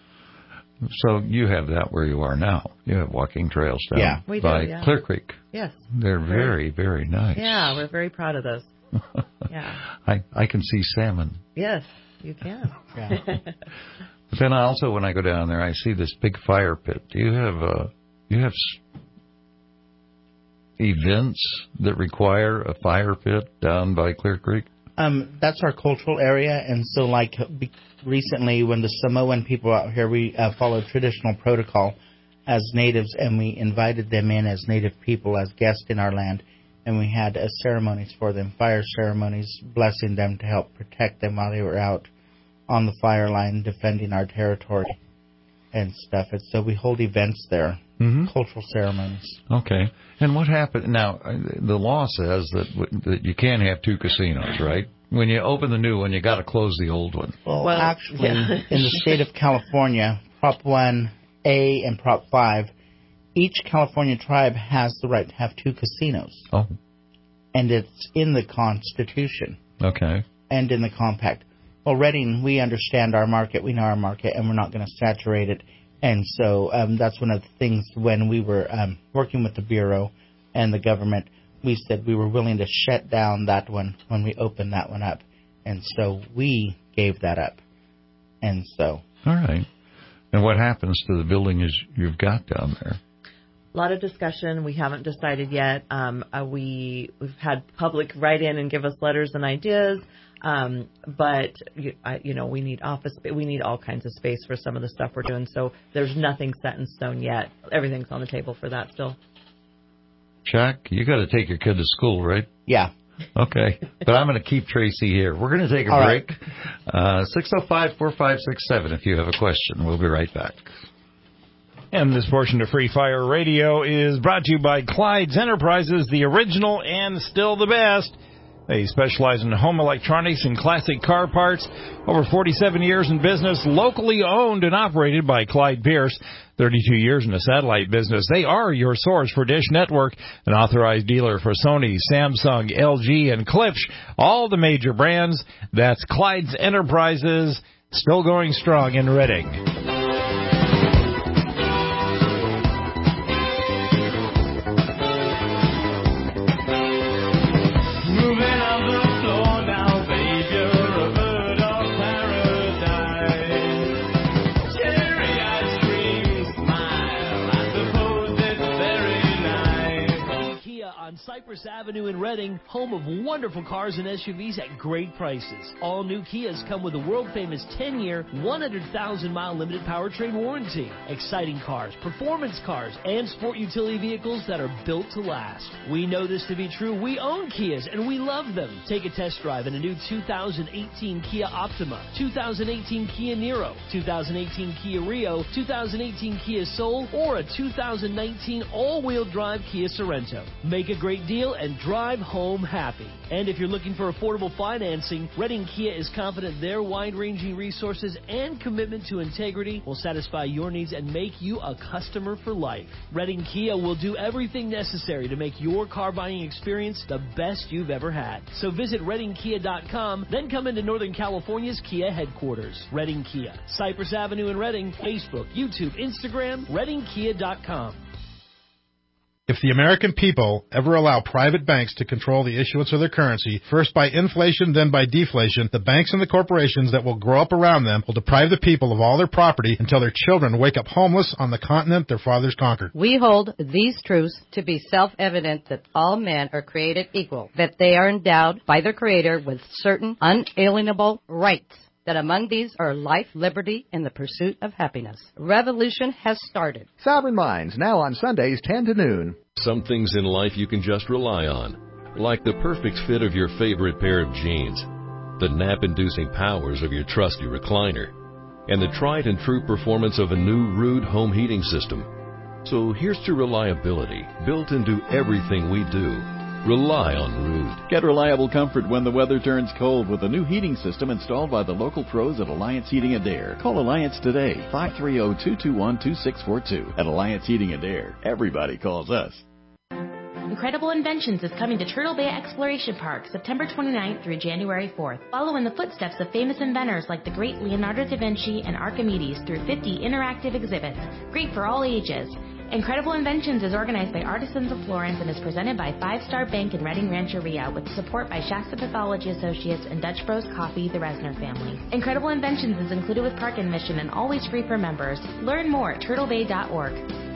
So you have that where you are now. You have walking trails down yeah, we by do, yeah. Clear Creek. Yes. They're very, very nice. Yeah, we're very proud of those. Yeah. I, I can see salmon. Yes, you can. Yeah. But then I also, when I go down there, I see this big fire pit. Do you have uh, you have events that require a fire pit down by Clear Creek? Um, that's our cultural area, and so like be- recently when the Samoan people out here, we uh, followed traditional protocol as natives, and we invited them in as native people, as guests in our land, and we had uh, ceremonies for them, fire ceremonies, blessing them to help protect them while they were out on the fire line defending our territory and stuff. And so we hold events there, mm-hmm. cultural ceremonies. Okay. And what happened? Now, the law says that that you can't have two casinos, right? When you open the new one, you got to close the old one. Well, well actually, yeah. in the state of California, Prop one A and Prop five, each California tribe has the right to have two casinos. Oh. And it's in the Constitution. Okay. And in the compact. Well, Redding, we understand our market, we know our market, and we're not going to saturate it. And so um, that's one of the things when we were um, working with the Bureau and the government, we said we were willing to shut down that one when we opened that one up. And so we gave that up. And so. All right. And what happens to the building is you've got down there? A lot of discussion. We haven't decided yet. Um, uh, we, we've had public write in and give us letters and ideas. Um, but, you, I, you know, we need office, we need all kinds of space for some of the stuff we're doing. So there's nothing set in stone yet. Everything's on the table for that still. Chuck, you got to take your kid to school, right? Yeah. Okay. But I'm going to keep Tracy here. We're going to take a all break. Right. Uh, six oh five, four five six seven if you have a question. We'll be right back. And this portion of Free Fire Radio is brought to you by Clyde's Enterprises, the original and still the best. They specialize in home electronics and classic car parts. Over forty-seven years in business, locally owned and operated by Clyde Pierce. thirty-two years in the satellite business. They are your source for Dish Network, an authorized dealer for Sony, Samsung, L G, and Klipsch, all the major brands. That's Clyde's Enterprises, still going strong in Reading. Cypress Avenue in Reading, home of wonderful cars and S U Vs at great prices. All new Kias come with a world-famous ten-year, one hundred thousand mile limited powertrain warranty. Exciting cars, performance cars, and sport utility vehicles that are built to last. We know this to be true. We own Kias, and we love them. Take a test drive in a new two thousand eighteen Kia Optima, two thousand eighteen Kia Niro, two thousand eighteen Kia Rio, two thousand eighteen Kia Soul, or a two thousand nineteen all-wheel drive Kia Sorento. Make a great deal and drive home happy. And if you're looking for affordable financing, Reading Kia is confident their wide-ranging resources and commitment to integrity will satisfy your needs and make you a customer for life. Reading Kia will do everything necessary to make your car buying experience the best you've ever had. So visit reading kia dot com, then come into Northern California's Kia headquarters. Reading Kia, Cypress Avenue in Reading, Facebook, YouTube, Instagram, reading kia dot com. If the American people ever allow private banks to control the issuance of their currency, first by inflation, then by deflation, the banks and the corporations that will grow up around them will deprive the people of all their property until their children wake up homeless on the continent their fathers conquered. We hold these truths to be self-evident that all men are created equal, that they are endowed by their Creator with certain unalienable rights, that among these are life, liberty, and the pursuit of happiness. Revolution has started. Sovereign Minds, now on Sundays, ten to noon. Some things in life you can just rely on, like the perfect fit of your favorite pair of jeans, the nap-inducing powers of your trusty recliner, and the tried-and-true performance of a new Ruud home heating system. So here's to reliability, built into everything we do. Rely on Ruud. Get reliable comfort when the weather turns cold with a new heating system installed by the local pros at Alliance Heating and Air. Call Alliance today, five three zero, two two one, two six four two. At Alliance Heating and Air, everybody calls us. Incredible Inventions is coming to Turtle Bay Exploration Park September twenty-ninth through January fourth. Follow in the footsteps of famous inventors like the great Leonardo da Vinci and Archimedes through fifty interactive exhibits, great for all ages. Incredible Inventions is organized by Artisans of Florence and is presented by Five Star Bank in Reading Rancheria with support by Shasta Pathology Associates and Dutch Bros Coffee, the Resner family. Incredible Inventions is included with park admission and always free for members. Learn more at turtle bay dot org.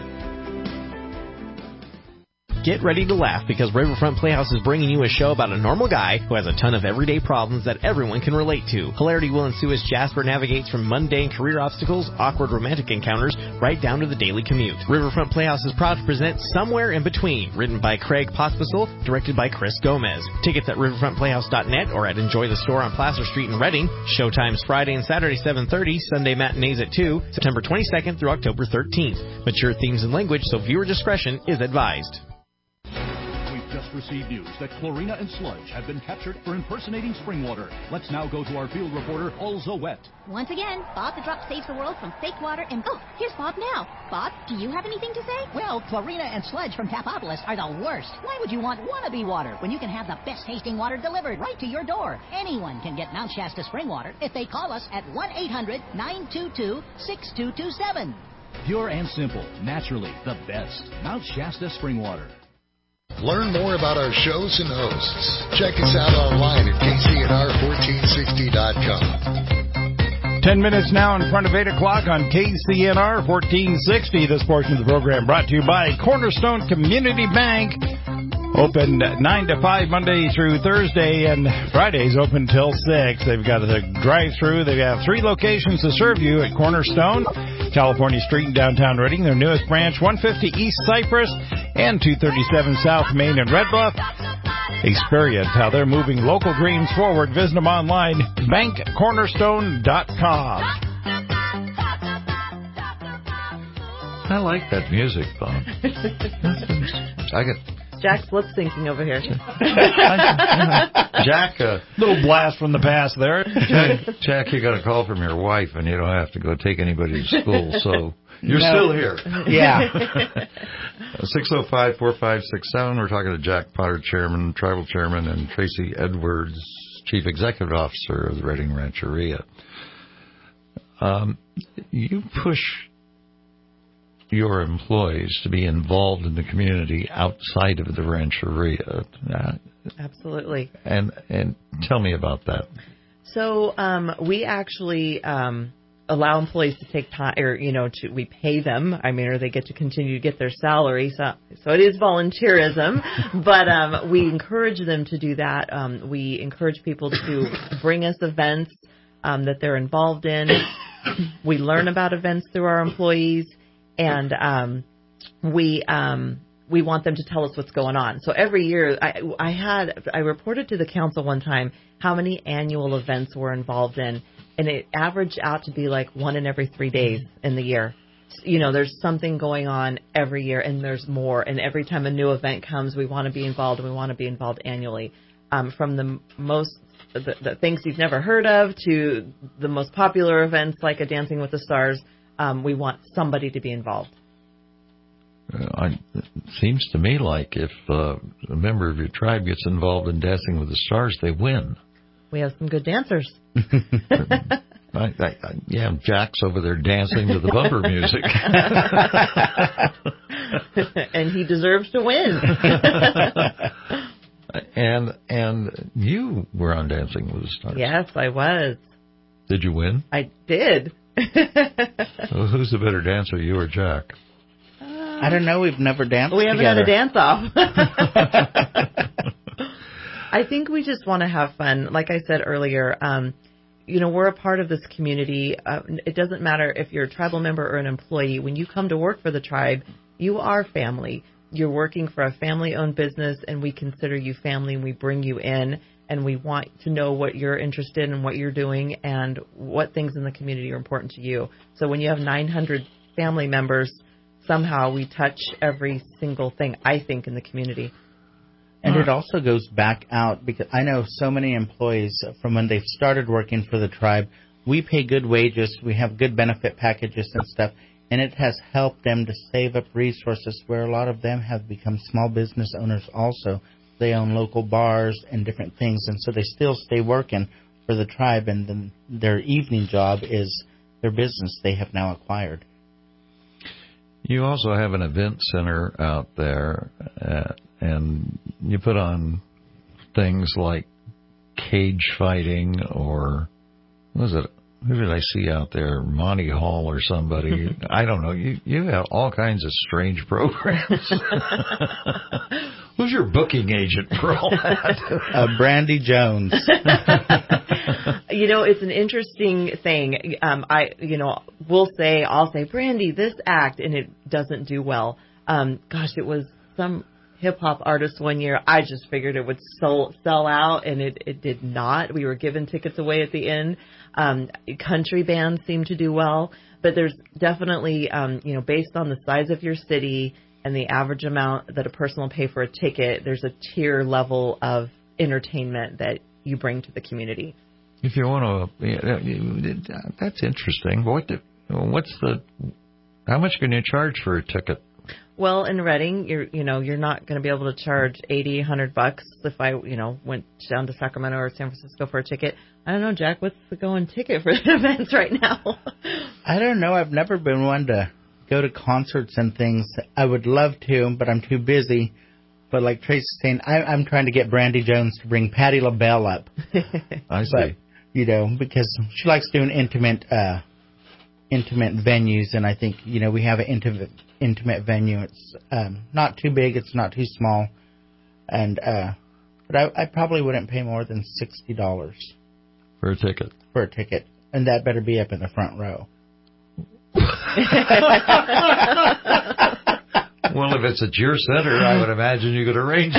Get ready to laugh because Riverfront Playhouse is bringing you a show about a normal guy who has a ton of everyday problems that everyone can relate to. Hilarity will ensue as Jasper navigates from mundane career obstacles, awkward romantic encounters, right down to the daily commute. Riverfront Playhouse is proud to present Somewhere in Between, written by Craig Pospisil, directed by Chris Gomez. Tickets at riverfront playhouse dot net or at Enjoy the Store on Placer Street in Reading. Showtimes Friday and Saturday seven thirty, Sunday matinees at two, September twenty-second through October thirteenth. Mature themes and language, so viewer discretion is advised. Just received news that chlorina and sludge have been captured for impersonating spring water. Let's now go to our field reporter, Also Wet. Once again, Bob the Drop saves the world from fake water and... Oh, here's Bob now. Bob, do you have anything to say? Well, chlorina and sludge from Tapopolis are the worst. Why would you want wannabe water when you can have the best tasting water delivered right to your door? Anyone can get Mount Shasta spring water if they call us at one eight hundred, nine two two, six two two seven. Pure and simple, naturally the best. Mount Shasta Spring Water. Learn more about our shows and hosts. Check us out online at K C N R fourteen sixty dot com. Ten minutes now in front of eight o'clock on K C N R fourteen sixty. This portion of the program brought to you by Cornerstone Community Bank. Open nine to five Monday through Thursday, and Fridays open till six. They've got a drive-through. They have three locations to serve you at Cornerstone, California Street in downtown Redding. Their newest branch, one fifty East Cypress and two thirty-seven South Main in Red Bluff. Experience how they're moving local dreams forward. Visit them online, bank cornerstone dot com. I like that music, Bob. I got... Jack's lip syncing over here. Jack, a uh, little blast from the past there. Jack, Jack, you got a call from your wife, and you don't have to go take anybody to school, so you're no. still here. Yeah. six oh five, four five six seven. We're talking to Jack Potter, Chairman, Tribal Chairman, and Tracy Edwards, Chief Executive Officer of the Redding Rancheria. Um, you push your employees to be involved in the community outside of the rancheria. Uh, Absolutely. And and tell me about that. So um, we actually um, allow employees to take time, or you know, to, we pay them. I mean, or they get to continue to get their salary. So so it is volunteerism, but um, we encourage them to do that. Um, we encourage people to bring us events um, that they're involved in. We learn about events through our employees. And um, we um, we want them to tell us what's going on. So every year, I, I had I reported to the council one time how many annual events we're involved in, and it averaged out to be like one in every three days in the year. You know, there's something going on every year, and there's more. And every time a new event comes, we want to be involved, and we want to be involved annually. Um, from the most the, the things you've never heard of to the most popular events like a Dancing with the Stars. Um, we want somebody to be involved. Uh, I, it seems to me like if uh, a member of your tribe gets involved in Dancing with the Stars, they win. We have some good dancers. I, I, I, yeah, Jack's over there dancing to the bumper music. And he deserves to win. and and you were on Dancing with the Stars. Yes, I was. Did you win? I did. So who's the better dancer, you or Jack? Uh, I don't know. We've never danced We haven't together. had a dance-off. I think we just want to have fun. Like I said earlier, um, you know, we're a part of this community. Uh, it doesn't matter if you're a tribal member or an employee. When you come to work for the tribe, you are family. You're working for a family-owned business, and we consider you family, and we bring you in. And we want to know what you're interested in and what you're doing and what things in the community are important to you. So when you have nine hundred family members, somehow we touch every single thing, I think, in the community. And it also goes back out because I know so many employees from when they've started working for the tribe, we pay good wages, we have good benefit packages and stuff, and it has helped them to save up resources where a lot of them have become small business owners also. They own local bars and different things, and so they still stay working for the tribe, and then their evening job is their business they have now acquired. You also have an event center out there, uh, and you put on things like cage fighting or, what was it? Who did I see out there? Monty Hall or somebody. I don't know. You you have all kinds of strange programs. Who's your booking agent for all that? uh, Brandy Jones. You know, it's an interesting thing. Um, I, you know, we'll say, I'll say, Brandy, this act, and it doesn't do well. Um, gosh, it was some hip-hop artist one year. I just figured it would sell, sell out, and it, it did not. We were giving tickets away at the end. Um, country bands seem to do well, but there's definitely, um, you know, based on the size of your city and the average amount that a person will pay for a ticket, there's a tier level of entertainment that you bring to the community. If you want to, that's interesting. What the, what's the, how much can you charge for a ticket? Well, in Redding, you're, you know, you're not going to be able to charge eighty, a hundred bucks if I, you know, went down to Sacramento or San Francisco for a ticket. I don't know, Jack, what's the going ticket for the events right now? I don't know. I've never been one to go to concerts and things. I would love to, but I'm too busy. But like Tracy's saying, I, I'm trying to get Brandy Jones to bring Patti LaBelle up. I see. But, you know, because she likes doing intimate, uh, intimate venues, and I think, you know, we have an intimate, intimate venue. It's um, not too big, it's not too small, and uh, but I, I probably wouldn't pay more than sixty dollars for a ticket. For a ticket, and that better be up in the front row. Well, if it's at your center, I would imagine you could arrange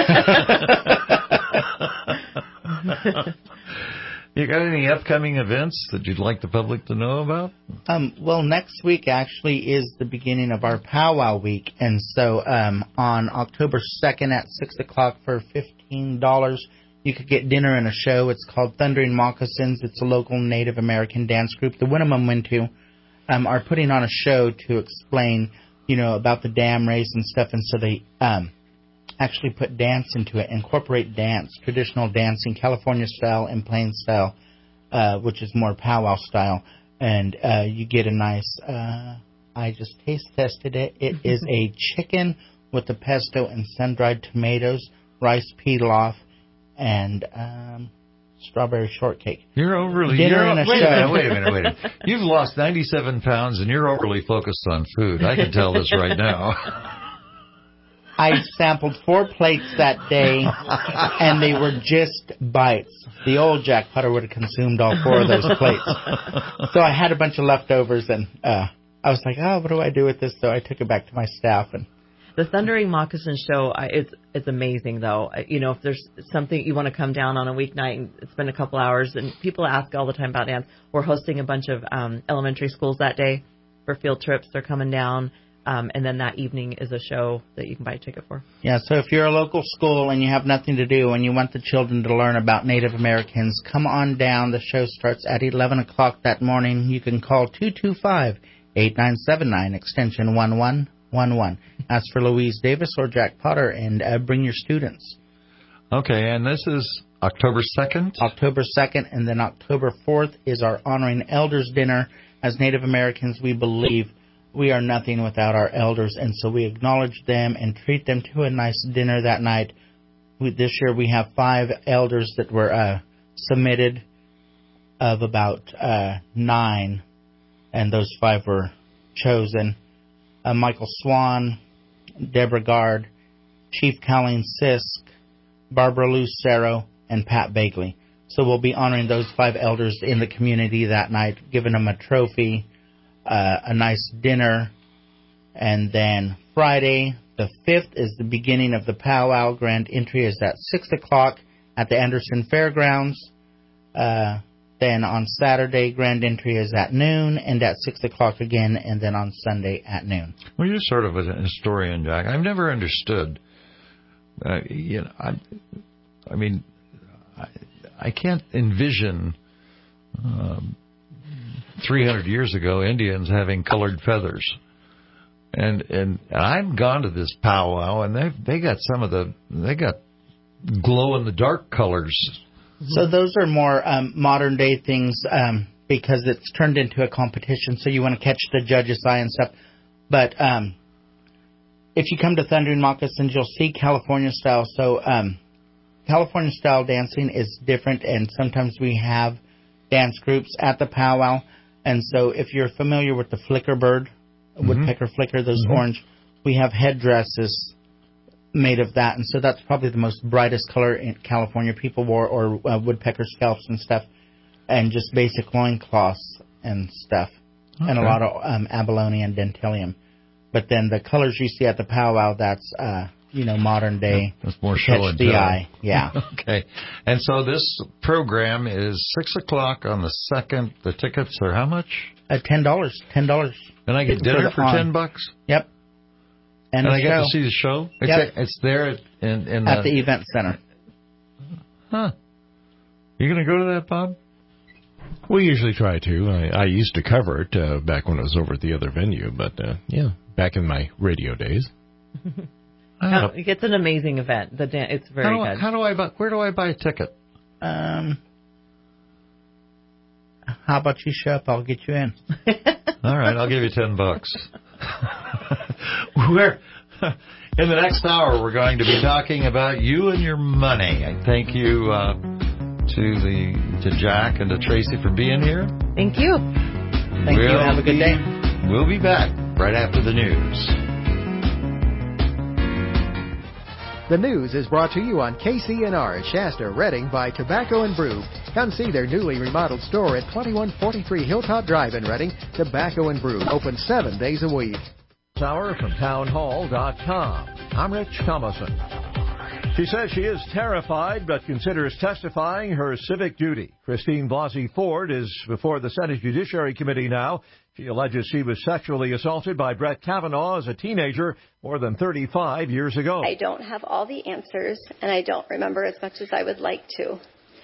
that. You got any upcoming events that you'd like the public to know about? Um, well, next week actually is the beginning of our powwow week, and so um, on October second at six o'clock for fifteen dollars, you could get dinner and a show. It's called Thundering Moccasins. It's a local Native American dance group. The Winnemem Wintu um, are putting on a show to explain, you know, about the dam race and stuff, and so they um, actually put dance into it, incorporate dance, traditional dancing, California style and plain style, uh, which is more powwow style, and uh, you get a nice, uh, I just taste tested it, it is a chicken with the pesto and sun-dried tomatoes, rice pilaf, and um, strawberry shortcake. You're overly... Dinner You're, and a wait, show. a minute, wait a minute, wait a minute. You've lost ninety-seven pounds and you're overly focused on food. I can tell this right now. I sampled four plates that day, and they were just bites. The old Jack Potter would have consumed all four of those plates. So I had a bunch of leftovers, and uh, I was like, oh, what do I do with this? So I took it back to my staff. And the Thundering Moccasin show, I, it's it's amazing, though. I, you know, if there's something you want to come down on a weeknight and spend a couple hours, and people ask all the time about dance. We're hosting a bunch of um, elementary schools that day for field trips. They're coming down. Um, and then that evening is a show that you can buy a ticket for. Yeah, so if you're a local school and you have nothing to do and you want the children to learn about Native Americans, come on down. The show starts at eleven o'clock that morning. You can call two two five, eight nine seven nine, extension one one one one. Ask for Louise Davis or Jack Potter, and uh, bring your students. Okay, and this is October second? October second, and then October fourth is our Honoring Elders Dinner. As Native Americans, we believe we are nothing without our elders, and so we acknowledge them and treat them to a nice dinner that night. We, this year we have five elders that were uh, submitted of about uh, nine, and those five were chosen. Uh, Michael Swan, Deborah Gard, Chief Colleen Sisk, Barbara Lucero, and Pat Bagley. So we'll be honoring those five elders in the community that night, giving them a trophy, Uh, a nice dinner, and then Friday the fifth is the beginning of the powwow. Grand entry is at six o'clock at the Anderson Fairgrounds. Uh, then on Saturday, grand entry is at noon and at six o'clock again, and then on Sunday at noon. Well, you're sort of a historian, Jack. I've never understood. Uh, you know, I, I mean, I, I can't envision. Um, three hundred years ago, Indians having colored feathers. And and I've gone to this powwow, and they they got some of the, they got glow-in-the-dark colors. So those are more um, modern-day things um, because it's turned into a competition, so you want to catch the judge's eye and stuff. But um, if you come to Thundering Moccasins, you'll see California-style. So um, California-style dancing is different, and sometimes we have dance groups at the powwow. And so if you're familiar with the flicker bird, woodpecker mm-hmm. flicker, those mm-hmm. orange, we have headdresses made of that. And so that's probably the most brightest color in California people wore, or uh, woodpecker scalps and stuff, and just basic loincloths and stuff, okay. and a lot of um, abalone and dentalium. But then the colors you see at the powwow, that's, uh, you know, modern day. That's more show and the tell. eye. Yeah. Okay. And so this program is six o'clock on the second. The tickets are how much? Uh, ten dollars. Ten dollars. And I get dinner for, for ten bucks? Yep. And, and I show. get to see the show? It's, yep. a, it's there at, in, in at the, the event center. Huh. You going to go to that, Bob? We usually try to. I, I used to cover it uh, back when I was over at the other venue, but uh, yeah, back in my radio days. No, it's an amazing event. The dan- it's very how do, good. How do I buy? Where do I buy a ticket? Um, how about you show up? I'll get you in. All right, I'll give you ten bucks. we're in the next hour, we're going to be talking about you and your money. I thank you uh, to the to Jack and to Tracy for being here. Thank you. Thank we'll you. Have a good day. Be, we'll be back right after the news. The news is brought to you on K C N R Shasta, Redding by Tobacco and Brew. Come see their newly remodeled store at twenty-one forty-three Hilltop Drive in Redding. Tobacco and Brew, open seven days a week. Hour from town hall dot com. I'm Rich Thomason. She says she is terrified but considers testifying her civic duty. Christine Blasey Ford is before the Senate Judiciary Committee now. She alleges she was sexually assaulted by Brett Kavanaugh as a teenager more than thirty-five years ago. I don't have all the answers, and I don't remember as much as I would like to.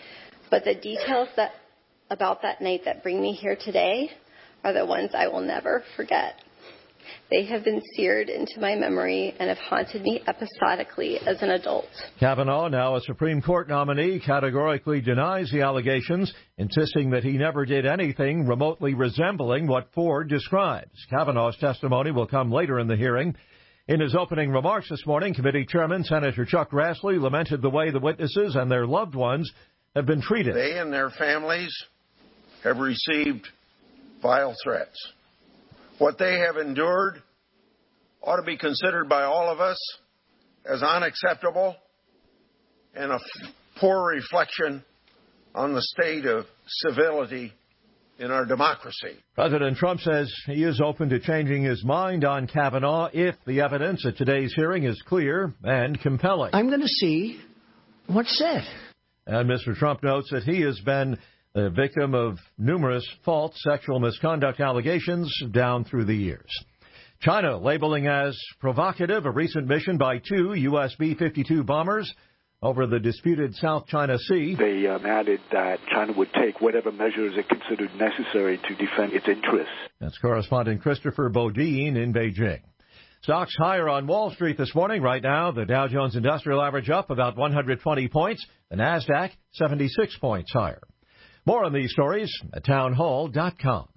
But the details that about that night that bring me here today are the ones I will never forget. They have been seared into my memory and have haunted me episodically as an adult. Kavanaugh, now a Supreme Court nominee, categorically denies the allegations, insisting that he never did anything remotely resembling what Ford describes. Kavanaugh's testimony will come later in the hearing. In his opening remarks this morning, committee chairman Senator Chuck Grassley lamented the way the witnesses and their loved ones have been treated. They and their families have received vile threats. What they have endured ought to be considered by all of us as unacceptable and a f- poor reflection on the state of civility in our democracy. President Trump says he is open to changing his mind on Kavanaugh if the evidence at today's hearing is clear and compelling. I'm going to see what's said. And Mister Trump notes that he has been the victim of numerous false sexual misconduct allegations down through the years. China labeling as provocative a recent mission by two U S B fifty-two bombers over the disputed South China Sea. They um, added that China would take whatever measures it considered necessary to defend its interests. That's correspondent Christopher Bodine in Beijing. Stocks higher on Wall Street this morning. Right now, the Dow Jones Industrial Average up about one hundred twenty points. The NASDAQ seventy-six points higher. More on these stories at town hall dot com.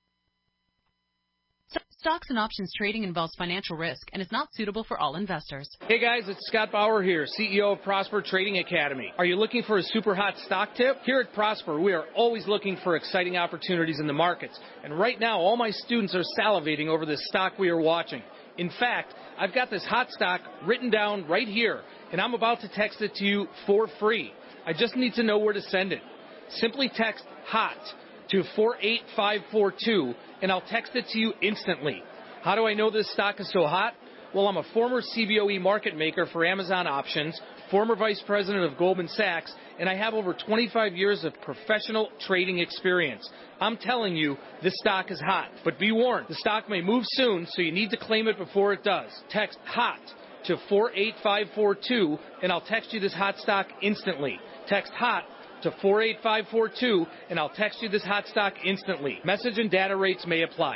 Stocks and options trading involves financial risk and is not suitable for all investors. Hey guys, it's Scott Bauer here, C E O of Prosper Trading Academy. Are you looking for a super hot stock tip? Here at Prosper, we are always looking for exciting opportunities in the markets. And right now, all my students are salivating over this stock we are watching. In fact, I've got this hot stock written down right here, and I'm about to text it to you for free. I just need to know where to send it. Simply text HOT to four eight five four two, and I'll text it to you instantly. How do I know this stock is so hot? Well, I'm a former C B O E market maker for Amazon Options, former vice president of Goldman Sachs, and I have over twenty-five years of professional trading experience. I'm telling you, this stock is hot. But be warned, the stock may move soon, so you need to claim it before it does. Text HOT to four eight five four two, and I'll text you this hot stock instantly. Text HOT to four eight five four two, and I'll text you this hot stock instantly. Message and data rates may apply.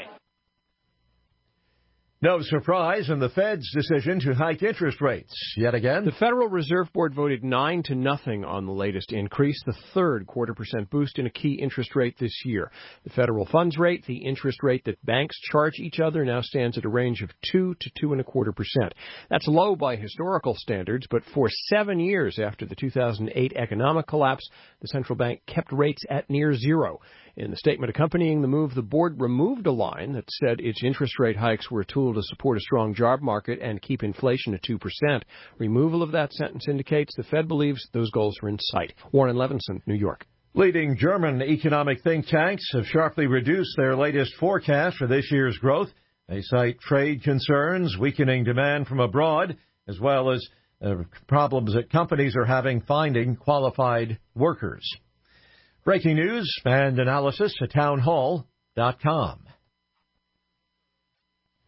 No surprise in the Fed's decision to hike interest rates yet again. The Federal Reserve Board voted nine to nothing on the latest increase, the third quarter percent boost in a key interest rate this year. The federal funds rate, the interest rate that banks charge each other, now stands at a range of two to two and a quarter percent. That's low by historical standards, but for seven years after the two thousand eight economic collapse, the central bank kept rates at near zero. In the statement accompanying the move, the board removed a line that said its interest rate hikes were a tool to support a strong job market and keep inflation at two percent. Removal of that sentence indicates the Fed believes those goals are in sight. Warren Levinson, New York. Leading German economic think tanks have sharply reduced their latest forecast for this year's growth. They cite trade concerns, weakening demand from abroad, as well as uh, problems that companies are having finding qualified workers. Breaking news and analysis at town hall dot com.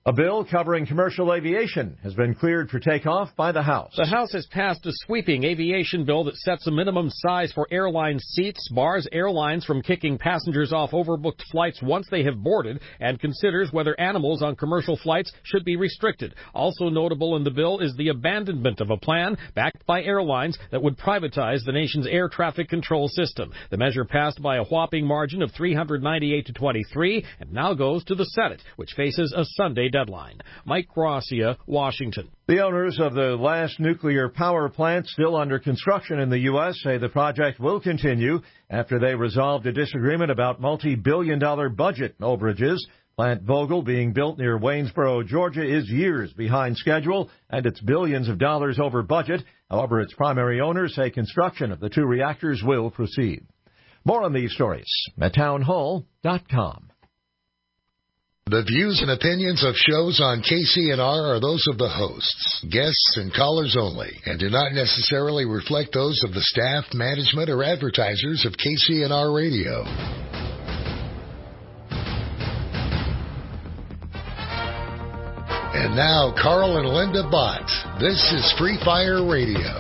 A bill covering commercial aviation has been cleared for takeoff by the House. The House has passed a sweeping aviation bill that sets a minimum size for airline seats, bars airlines from kicking passengers off overbooked flights once they have boarded, and considers whether animals on commercial flights should be restricted. Also notable in the bill is the abandonment of a plan backed by airlines that would privatize the nation's air traffic control system. The measure passed by a whopping margin of three hundred ninety-eight to twenty-three and now goes to the Senate, which faces a Sunday deadline. Mike Gracia, Washington. The owners of the last nuclear power plant still under construction in the U S say the project will continue after they resolved a disagreement about multi-billion dollar budget overages. Plant Vogtle, being built near Waynesboro, Georgia, is years behind schedule, and it's billions of dollars over budget. However, its primary owners say construction of the two reactors will proceed. More on these stories at town hall dot com. The views and opinions of shows on K C N R are those of the hosts, guests, and callers only, and do not necessarily reflect those of the staff, management, or advertisers of K C N R Radio. And now, Carl and Linda Bott. This is Free Fire Radio.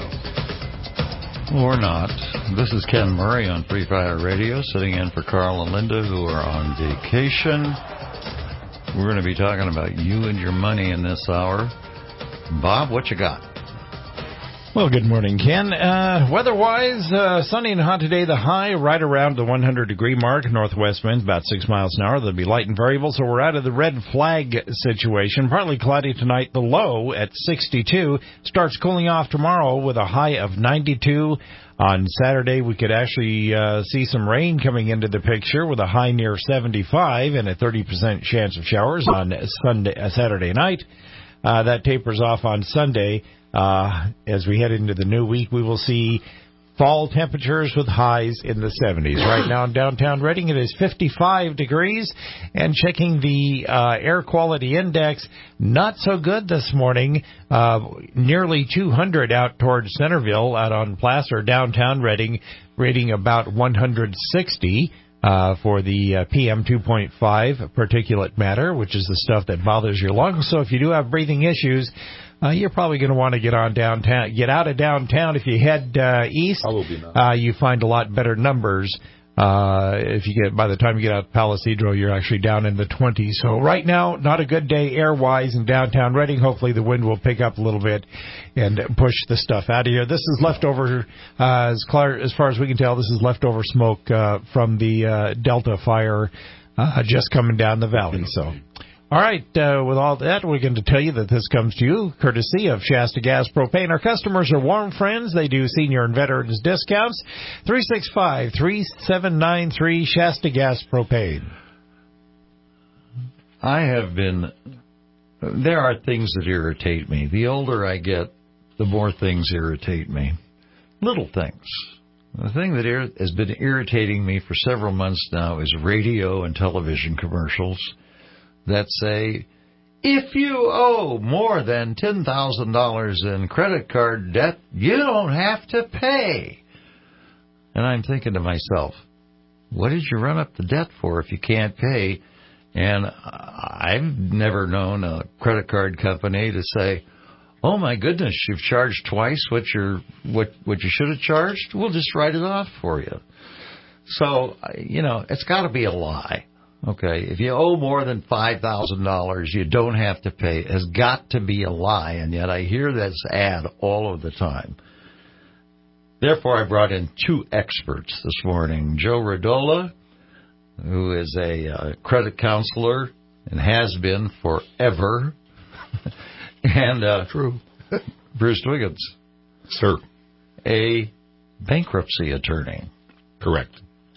Or not. This is Ken Murray on Free Fire Radio, sitting in for Carl and Linda, who are on vacation. We're going to be talking about you and your money in this hour. Bob, what you got? Well, good morning, Ken. Uh, weather-wise, uh, sunny and hot today. The high right around the one hundred degree mark. Northwest winds about six miles an hour. There'll be light and variable, so we're out of the red flag situation. Partly cloudy tonight. The low at sixty-two. Starts cooling off tomorrow with a high of ninety-two. On Saturday, we could actually uh, see some rain coming into the picture with a high near seventy-five and a thirty percent chance of showers on Sunday, uh, Saturday night. Uh, that tapers off on Sunday. Uh, as we head into the new week, we will see fall temperatures with highs in the seventies. Right now in downtown Reading, it is fifty-five degrees. And checking the uh, air quality index, not so good this morning. Uh, nearly two hundred out towards Centerville, out on Placer, downtown Reading, rating about one hundred sixty. Uh, for the uh, P M two point five particulate matter, which is the stuff that bothers your lungs. So if you do have breathing issues, uh, you're probably going to want to get on downtown, get out of downtown. If you head uh, east, uh, you find a lot better numbers. Uh, if you get, by the time you get out to Palisadro, you're actually down in the twenties. So right now, not a good day air-wise in downtown Reading. Hopefully the wind will pick up a little bit and push the stuff out of here. This is leftover, uh, as, far, as far as we can tell, this is leftover smoke uh, from the uh, Delta fire uh, just coming down the valley. So, all right, uh, with all that, we're going to tell you that this comes to you courtesy of Shasta Gas Propane. Our customers are warm friends. They do senior and veterans discounts. three six five, three seven nine three, Shasta Gas Propane. I have been... There are things that irritate me. The older I get, the more things irritate me. Little things. The thing that ir- has been irritating me for several months now is radio and television commercials that say, if you owe more than ten thousand dollars in credit card debt, you don't have to pay. And I'm thinking to myself, what did you run up the debt for if you can't pay? And I've never known a credit card company to say, oh, my goodness, you've charged twice what you're what what you should have charged. We'll just write it off for you. So, you know, it's got to be a lie. Okay, if you owe more than five thousand dollars, you don't have to pay. It has got to be a lie, and yet I hear this ad all of the time. Therefore, I brought in two experts this morning. Joe Radola, who is a uh, credit counselor and has been forever, and uh, True. Bruce Wiggins. Sir. A bankruptcy attorney. Correct.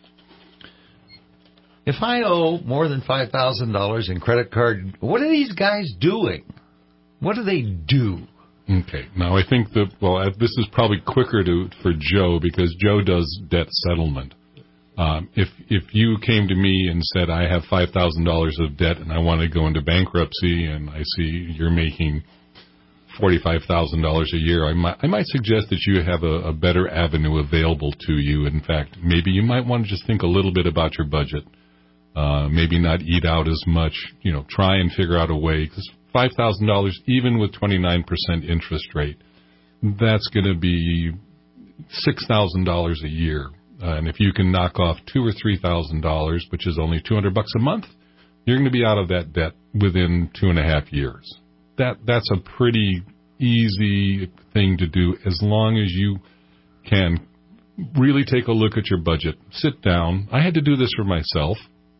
If I owe more than five thousand dollars in credit card, what are these guys doing? What do they do? Okay. Now, I think that, well, this is probably quicker to for Joe because Joe does debt settlement. Um, if if you came to me and said, I have five thousand dollars of debt and I want to go into bankruptcy and I see you're making forty-five thousand dollars a year, I might, I might suggest that you have a, a better avenue available to you. In fact, maybe you might want to just think a little bit about your budget. Uh, maybe not eat out as much. You know, try and figure out a way. Because five thousand dollars, even with twenty-nine percent interest rate, that's going to be six thousand dollars a year. Uh, and if you can knock off two or three thousand dollars, which is only two hundred bucks a month, you're going to be out of that debt within two and a half years. That that's a pretty easy thing to do as long as you can really take a look at your budget. Sit down. I had to do this for myself.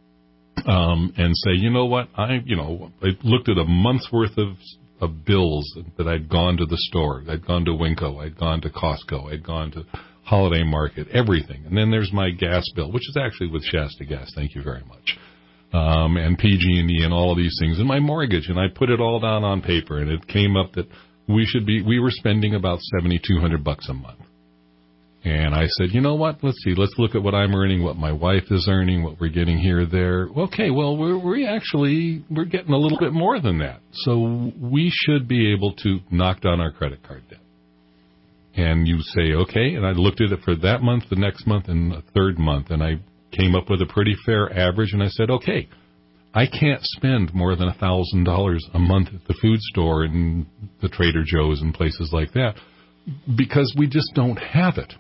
Um, and say, you know what, I, you know, I looked at a month's worth of, of bills that I'd gone to the store. I'd gone to Winco. I'd gone to Costco. I'd gone to Holiday Market, everything. And then there's my gas bill, which is actually with Shasta Gas. Thank you very much. Um, and P G and E and all of these things, and my mortgage. And I put it all down on paper, and it came up that we should be, we were spending about seventy-two hundred bucks a month. And I said, you know what, let's see, let's look at what I'm earning, what my wife is earning, what we're getting here or there. Okay, well, we're, we actually, we're getting a little bit more than that. So we should be able to knock down our credit card debt. And you say, okay, and I looked at it for that month, the next month, and the third month, and I came up with a pretty fair average, and I said, okay, I can't spend more than one thousand dollars a month at the food store and the Trader Joe's and places like that because we just don't have it.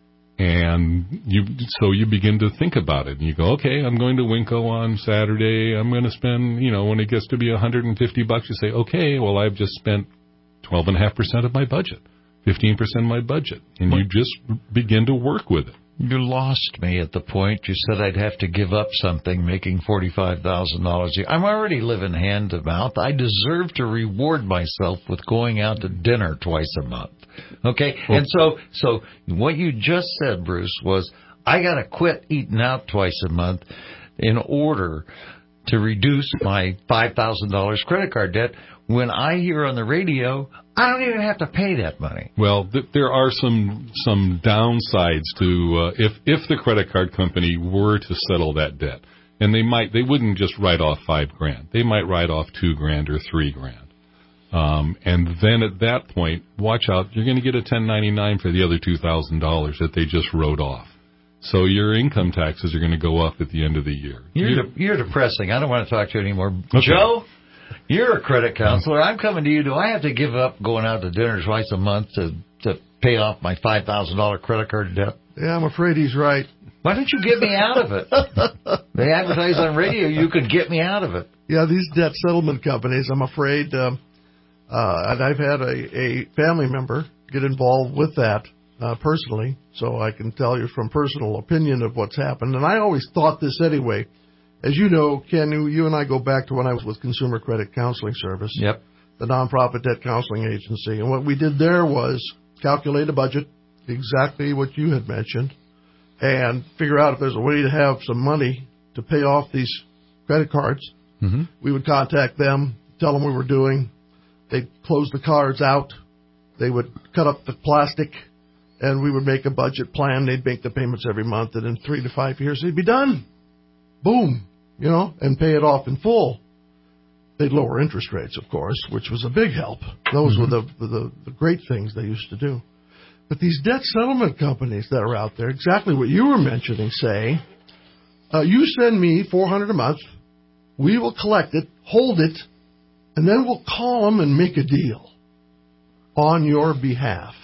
And you, so you begin to think about it, and you go, okay, I'm going to Winco on Saturday. I'm going to spend, you know, when it gets to be one hundred fifty bucks, you say, okay, well, I've just spent twelve point five percent of my budget, fifteen percent of my budget, and you just begin to work with it. You lost me at the point you said I'd have to give up something making forty-five thousand dollars a year. I'm already living hand to mouth. I deserve to reward myself with going out to dinner twice a month. Okay? Well, and so so what you just said, Bruce, was I got to quit eating out twice a month in order to reduce my five thousand dollars credit card debt. When I hear on the radio, I don't even have to pay that money. Well, th- there are some some downsides to uh, if if the credit card company were to settle that debt, and they might they wouldn't just write off five grand. They might write off two grand or three grand. Um, and then at that point, watch out, you're going to get a ten ninety-nine for the other two thousand dollars that they just wrote off. So your income taxes are going to go up at the end of the year. You're, you're, de- you're depressing. I don't want to talk to you anymore. Okay. Joe, you're a credit counselor. I'm coming to you. Do I have to give up going out to dinner twice a month to, to pay off my five thousand dollars credit card debt? Yeah, I'm afraid he's right. Why don't you get me out of it? They advertise on radio you could get me out of it. Yeah, these debt settlement companies, I'm afraid... Um, Uh, and I've had a, a family member get involved with that uh, personally, so I can tell you from personal opinion of what's happened. And I always thought this anyway. As you know, Ken, you and I go back to when I was with Consumer Credit Counseling Service, yep, the nonprofit debt counseling agency. And what we did there was calculate a budget, exactly what you had mentioned, and figure out if there's a way to have some money to pay off these credit cards. Mm-hmm. We would contact them, tell them we were doing. They'd close the cards out. They would cut up the plastic, and we would make a budget plan. They'd make the payments every month, and in three to five years, they'd be done. Boom, you know, and pay it off in full. They'd lower interest rates, of course, which was a big help. Those mm-hmm. were the, the, the great things they used to do. But these debt settlement companies that are out there, exactly what you were mentioning, say, uh, you send me four hundred dollars a month, we will collect it, hold it, and then we'll call them and make a deal on your behalf.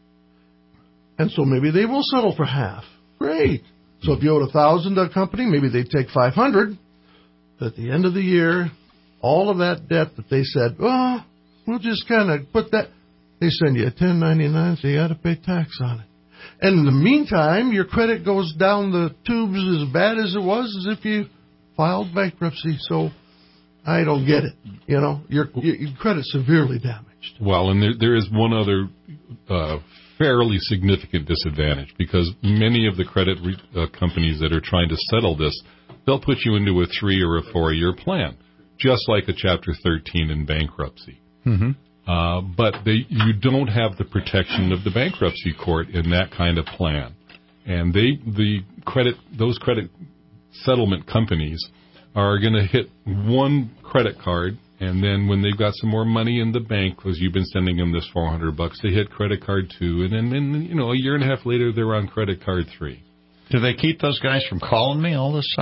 And so maybe they will settle for half. Great. So if you owed one thousand dollars to a company, maybe they take five hundred dollars. At the end of the year, all of that debt that they said, oh, we'll just kind of put that, they send you a ten ninety-nine, so you got to pay tax on it. And in the meantime, your credit goes down the tubes as bad as it was as if you filed bankruptcy. So I don't get it. You know, your, your credit's severely damaged. Well, and there, there is one other uh, fairly significant disadvantage, because many of the credit re- uh, companies that are trying to settle this, they'll put you into a three or a four-year plan, just like a Chapter thirteen in bankruptcy. Mm-hmm. Uh, but they, you don't have the protection of the bankruptcy court in that kind of plan. And they, the credit, those credit settlement companies are going to hit one credit card, and then when they've got some more money in the bank, because you've been sending them this four hundred bucks, they hit credit card two, and then, then, you know, a year and a half later, they're on credit card three. Do they keep those guys from calling me all this time?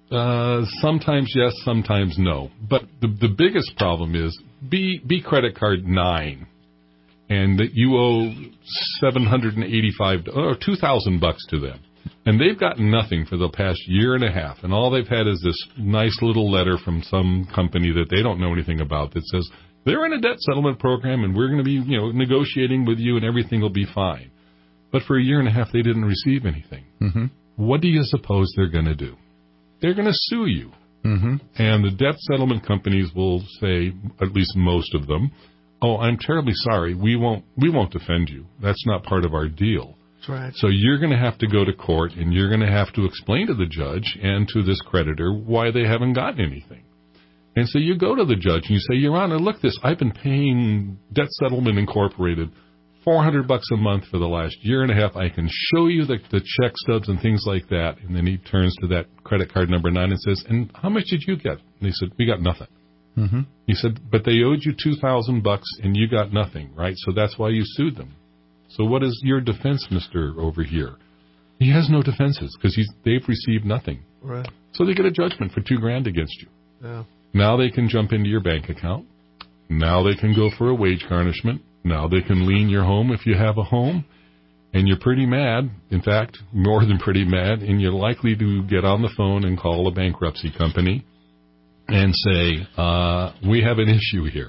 Uh, sometimes yes, sometimes no. But the the biggest problem is be be credit card nine, and that you owe seven hundred and eighty-five or two thousand bucks to them, and they've gotten nothing for the past year and a half, and all they've had is this nice little letter from some company that they don't know anything about that says they're in a debt settlement program and we're going to be you know negotiating with you and everything will be fine. But for a year and a half they didn't receive anything. Mm-hmm. What do you suppose they're going to do? They're going to sue you. Mm-hmm. And the debt settlement companies will say, at least most of them, oh, I'm terribly sorry. We won't we won't defend you. That's not part of our deal. That's right. So you're going to have to go to court, and you're going to have to explain to the judge and to this creditor why they haven't gotten anything. And so you go to the judge and you say, Your Honor, look this. I've been paying Debt Settlement Incorporated four hundred bucks a month for the last year and a half. I can show you the, the check stubs and things like that. And then he turns to that credit card number nine and says, and how much did you get? And they said, we got nothing. Mm-hmm. He said, but they owed you two thousand bucks and you got nothing, right? So that's why you sued them. So what is your defense, Mister over here? He has no defenses because he's they've received nothing. Right. So they get a judgment for two grand against you. Yeah. Now they can jump into your bank account. Now they can go for a wage garnishment. Now they can lien your home if you have a home, and you're pretty mad, in fact, more than pretty mad, and you're likely to get on the phone and call a bankruptcy company and say, uh, we have an issue here.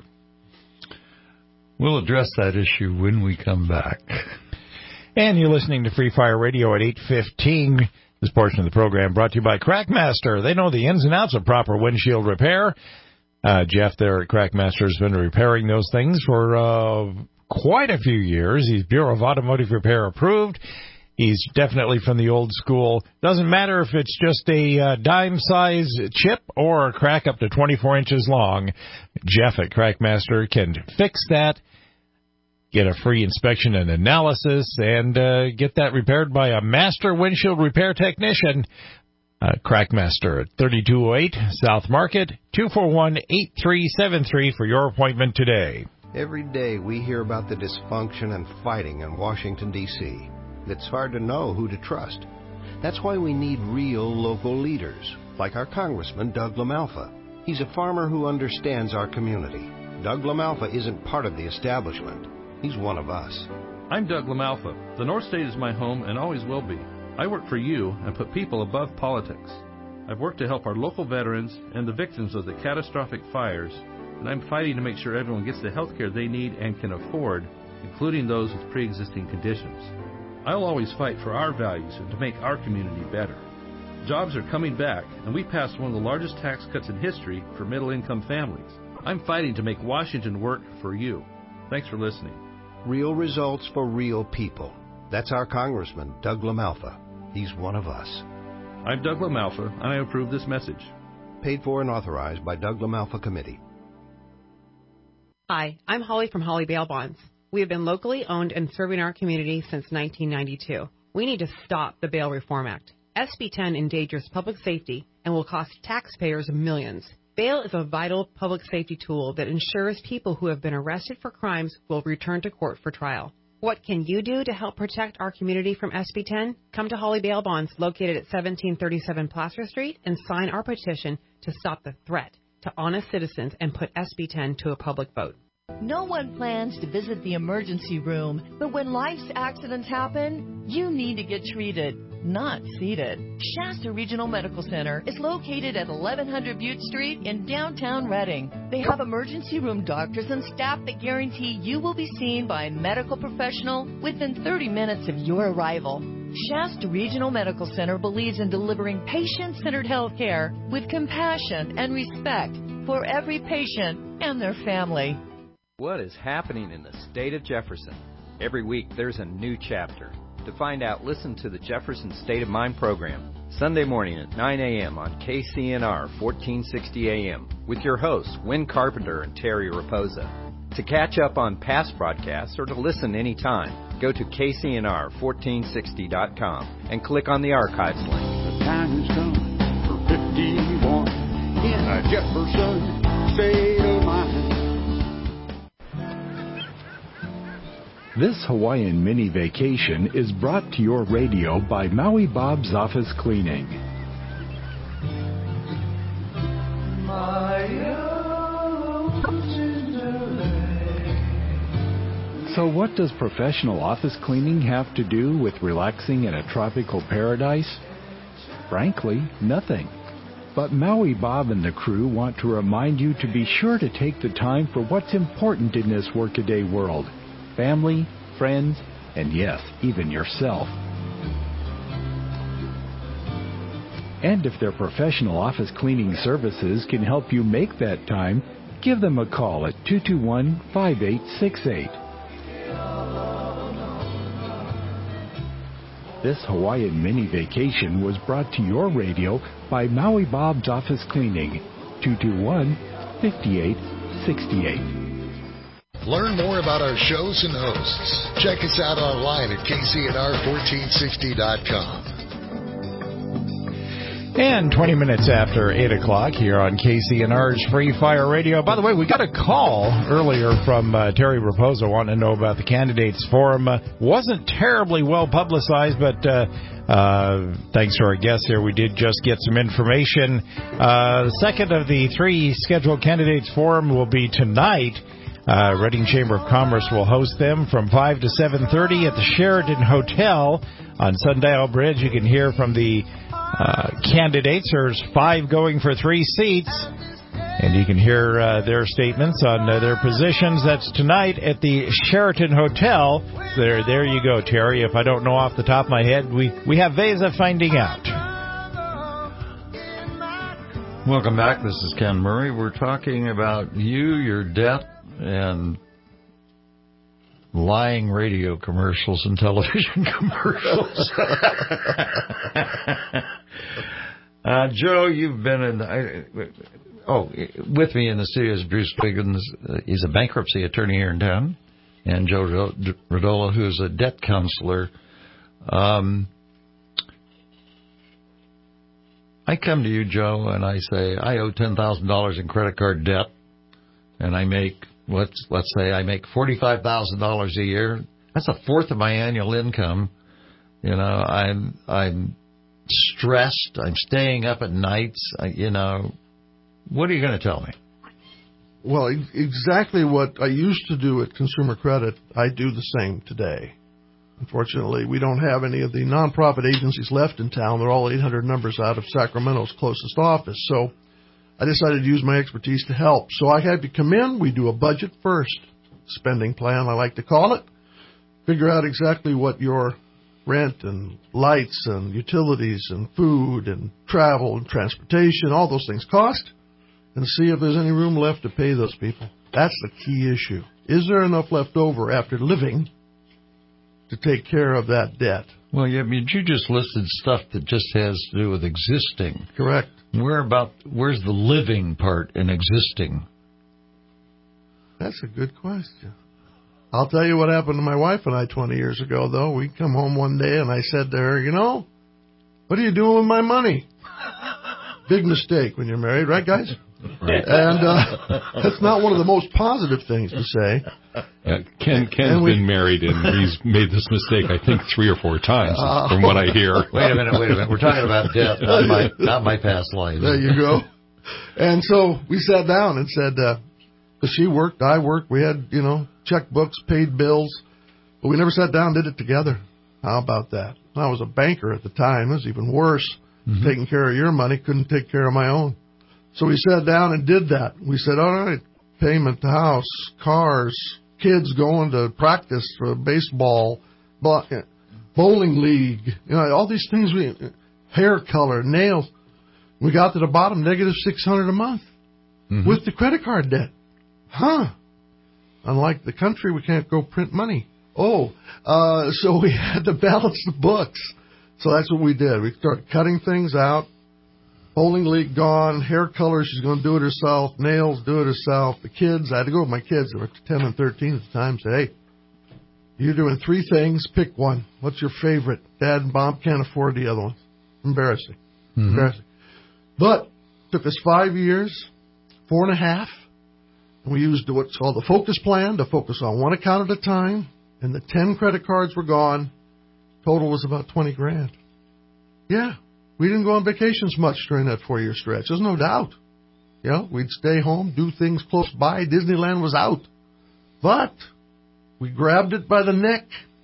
We'll address that issue when we come back. And you're listening to Free Fire Radio at eight fifteen. This portion of the program brought to you by Crackmaster. They know the ins and outs of proper windshield repair. Uh, Jeff there at Crackmaster has been repairing those things for uh, quite a few years. He's Bureau of Automotive Repair approved. He's definitely from the old school. Doesn't matter if it's just a uh, dime-size chip or a crack up to twenty-four inches long. Jeff at Crackmaster can fix that, get a free inspection and analysis, and uh, get that repaired by a master windshield repair technician. Uh, Crackmaster at thirty-two oh eight South Market, two four one, eight three seven three for your appointment today. Every day we hear about the dysfunction and fighting in Washington, D C It's hard to know who to trust. That's why we need real local leaders, like our Congressman Doug LaMalfa. He's a farmer who understands our community. Doug LaMalfa isn't part of the establishment. He's one of us. I'm Doug LaMalfa. The North State is my home and always will be. I work for you and put people above politics. I've worked to help our local veterans and the victims of the catastrophic fires, and I'm fighting to make sure everyone gets the health care they need and can afford, including those with pre-existing conditions. I'll always fight for our values and to make our community better. Jobs are coming back, and we passed one of the largest tax cuts in history for middle-income families. I'm fighting to make Washington work for you. Thanks for listening. Real results for real people. That's our Congressman, Doug LaMalfa. He's one of us. I'm Doug LaMalfa, and I approve this message. Paid for and authorized by Doug LaMalfa Committee. Hi, I'm Holly from Holly Bail Bonds. We have been locally owned and serving our community since nineteen ninety-two. We need to stop the Bail Reform Act. S B ten endangers public safety and will cost taxpayers millions. Bail is a vital public safety tool that ensures people who have been arrested for crimes will return to court for trial. What can you do to help protect our community from S B ten? Come to Holly Bail Bonds, located at seventeen thirty-seven Placer Street, and sign our petition to stop the threat to honest citizens and put S B ten to a public vote. No one plans to visit the emergency room, but when life's accidents happen, you need to get treated, not seated. Shasta Regional Medical Center is located at eleven hundred Butte Street in downtown Reading. They have emergency room doctors and staff that guarantee you will be seen by a medical professional within thirty minutes of your arrival. Shasta Regional Medical Center believes in delivering patient-centered health care with compassion and respect for every patient and their family. What is happening in the state of Jefferson? Every week there's a new chapter. To find out, listen to the Jefferson State of Mind program, Sunday morning at nine a.m. on K C N R fourteen sixty A M with your hosts, Win Carpenter and Terry Raposa. To catch up on past broadcasts or to listen anytime, go to K C N R fourteen sixty dot com and click on the archives link. The time has come for fifty-one in a Jefferson State of Mind. This Hawaiian mini vacation is brought to your radio by Maui Bob's Office Cleaning. So what does professional office cleaning have to do with relaxing in a tropical paradise? Frankly, nothing. But Maui Bob and the crew want to remind you to be sure to take the time for what's important in this workaday world. Family, friends, and yes, even yourself. And if their professional office cleaning services can help you make that time, give them a call at two two one, five eight six eight. This Hawaiian mini vacation was brought to your radio by Maui Bob's Office Cleaning, two two one, five eight six eight. Learn more about our shows and hosts. Check us out online at K C N R fourteen sixty dot com. And twenty minutes after eight o'clock here on K C N R's Free Fire Radio. By the way, we got a call earlier from uh, Terry Raposo wanting to know about the candidates forum. Uh, wasn't terribly well publicized, but uh, uh, thanks to our guests here, we did just get some information. Uh, the second of the three scheduled candidates forum will be tonight. Uh, Reading Chamber of Commerce will host them from five to seven thirty at the Sheraton Hotel on Sundial Bridge. You can hear from the uh, candidates. There's five going for three seats, and you can hear uh, their statements on uh, their positions. That's tonight at the Sheraton Hotel. There, there you go, Terry. If I don't know off the top of my head, we, we have ways of finding out. Welcome back. This is Ken Murray. We're talking about you, your debt, and lying radio commercials and television commercials. uh, Joe, you've been in... I, oh, with me in the studio is Bruce Wiggins. Uh, he's a bankruptcy attorney here in town. And Joe Radola, who's a debt counselor. Um, I come to you, Joe, and I say, I owe ten thousand dollars in credit card debt, and I make... Let's let's say I make forty-five thousand dollars a year. That's a fourth of my annual income. You know, I'm I'm stressed. I'm staying up at nights. I, you know, what are you going to tell me? Well, exactly what I used to do at Consumer Credit, I do the same today. Unfortunately, we don't have any of the nonprofit agencies left in town. They're all eight hundred numbers out of Sacramento's closest office. So I decided to use my expertise to help. So I had to come in. We do a budget first, spending plan, I like to call it. Figure out exactly what your rent and lights and utilities and food and travel and transportation, all those things cost, and see if there's any room left to pay those people. That's the key issue. Is there enough left over after living to take care of that debt? Well, yeah, I mean, you just listed stuff that just has to do with existing. Correct. Where about, where's the living part in existing? That's a good question. I'll tell you what happened to my wife and I twenty years ago, though. We come home one day and I said to her, you know, what are you doing with my money? Big mistake when you're married, right, guys? Right. And uh, that's not one of the most positive things to say. Uh, Ken, Ken's we, been married, and he's made this mistake, I think, three or four times, uh, from what I hear. Wait a minute, wait a minute. We're talking about death, not my, not my past life. There you go. And so we sat down and said, uh, because she worked, I worked, we had, you know, checkbooks, paid bills, but we never sat down and did it together. How about that? I was a banker at the time. It was even worse. Mm-hmm. Taking care of your money, couldn't take care of my own. So we sat down and did that. We said, all right, payment to house, cars, kids going to practice for baseball, bowling league, you know, all these things, we, hair color, nails. We got to the bottom, negative six hundred dollars a month mm-hmm. with the credit card debt. Huh. Unlike the country, we can't go print money. Oh, uh, so we had to balance the books. So that's what we did. We started cutting things out. Bowling league gone, hair color, she's going to do it herself, nails, do it herself. The kids, I had to go with my kids, they were ten and thirteen at the time, say, hey, you're doing three things, pick one. What's your favorite? Dad and Mom can't afford the other one. Embarrassing. Mm-hmm. Embarrassing. But it took us five years, four and a half, and we used what's called the focus plan to focus on one account at a time, and the ten credit cards were gone. Total was about twenty grand. Yeah. We didn't go on vacations much during that four-year stretch. There's no doubt. You know, we'd stay home, do things close by. Disneyland was out. But we grabbed it by the neck,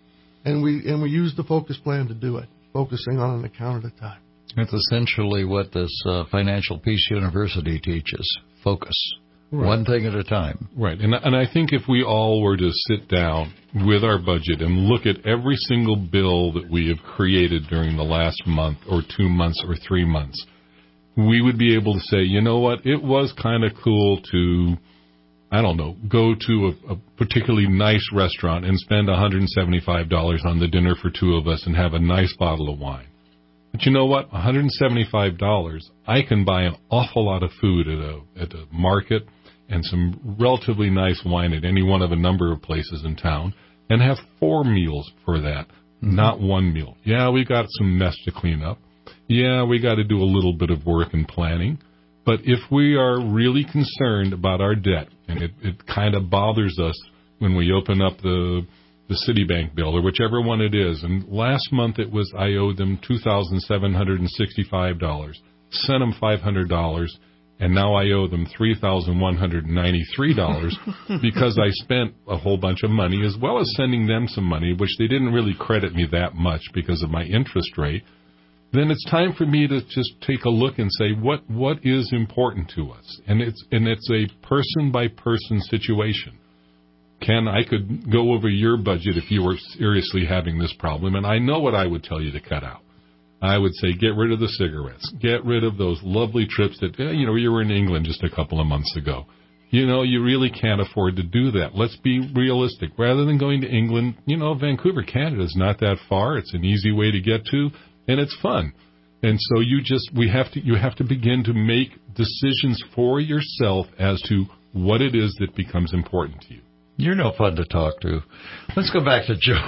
and we and we used the focus plan to do it, focusing on an account at a time. That's essentially what this uh, Financial Peace University teaches. Focus. Right. One thing at a time. Right. And, and I think if we all were to sit down with our budget and look at every single bill that we have created during the last month or two months or three months, we would be able to say, you know what, it was kind of cool to, I don't know, go to a, a particularly nice restaurant and spend one hundred seventy-five dollars on the dinner for two of us and have a nice bottle of wine. But you know what? one hundred seventy-five dollars, I can buy an awful lot of food at a at a market and some relatively nice wine at any one of a number of places in town and have four meals for that, mm-hmm. not one meal. Yeah, we got some mess to clean up. Yeah, we got to do a little bit of work and planning. But if we are really concerned about our debt, and it, it kind of bothers us when we open up the the Citibank bill or whichever one it is, and last month it was I owed them two thousand seven hundred sixty-five dollars, sent them five hundred dollars, and now I owe them three thousand one hundred ninety-three dollars because I spent a whole bunch of money as well as sending them some money, which they didn't really credit me that much because of my interest rate. Then it's time for me to just take a look and say, what what is important to us? And it's and it's a person-by-person situation. Ken, I could go over your budget if you were seriously having this problem, and I know what I would tell you to cut out. I would say get rid of the cigarettes. Get rid of those lovely trips that, you know, you were in England just a couple of months ago. You know, you really can't afford to do that. Let's be realistic. Rather than going to England, you know, Vancouver, Canada is not that far. It's an easy way to get to, and it's fun. And so you just, we have to, you have to begin to make decisions for yourself as to what it is that becomes important to you. You're no fun to talk to. Let's go back to Joe.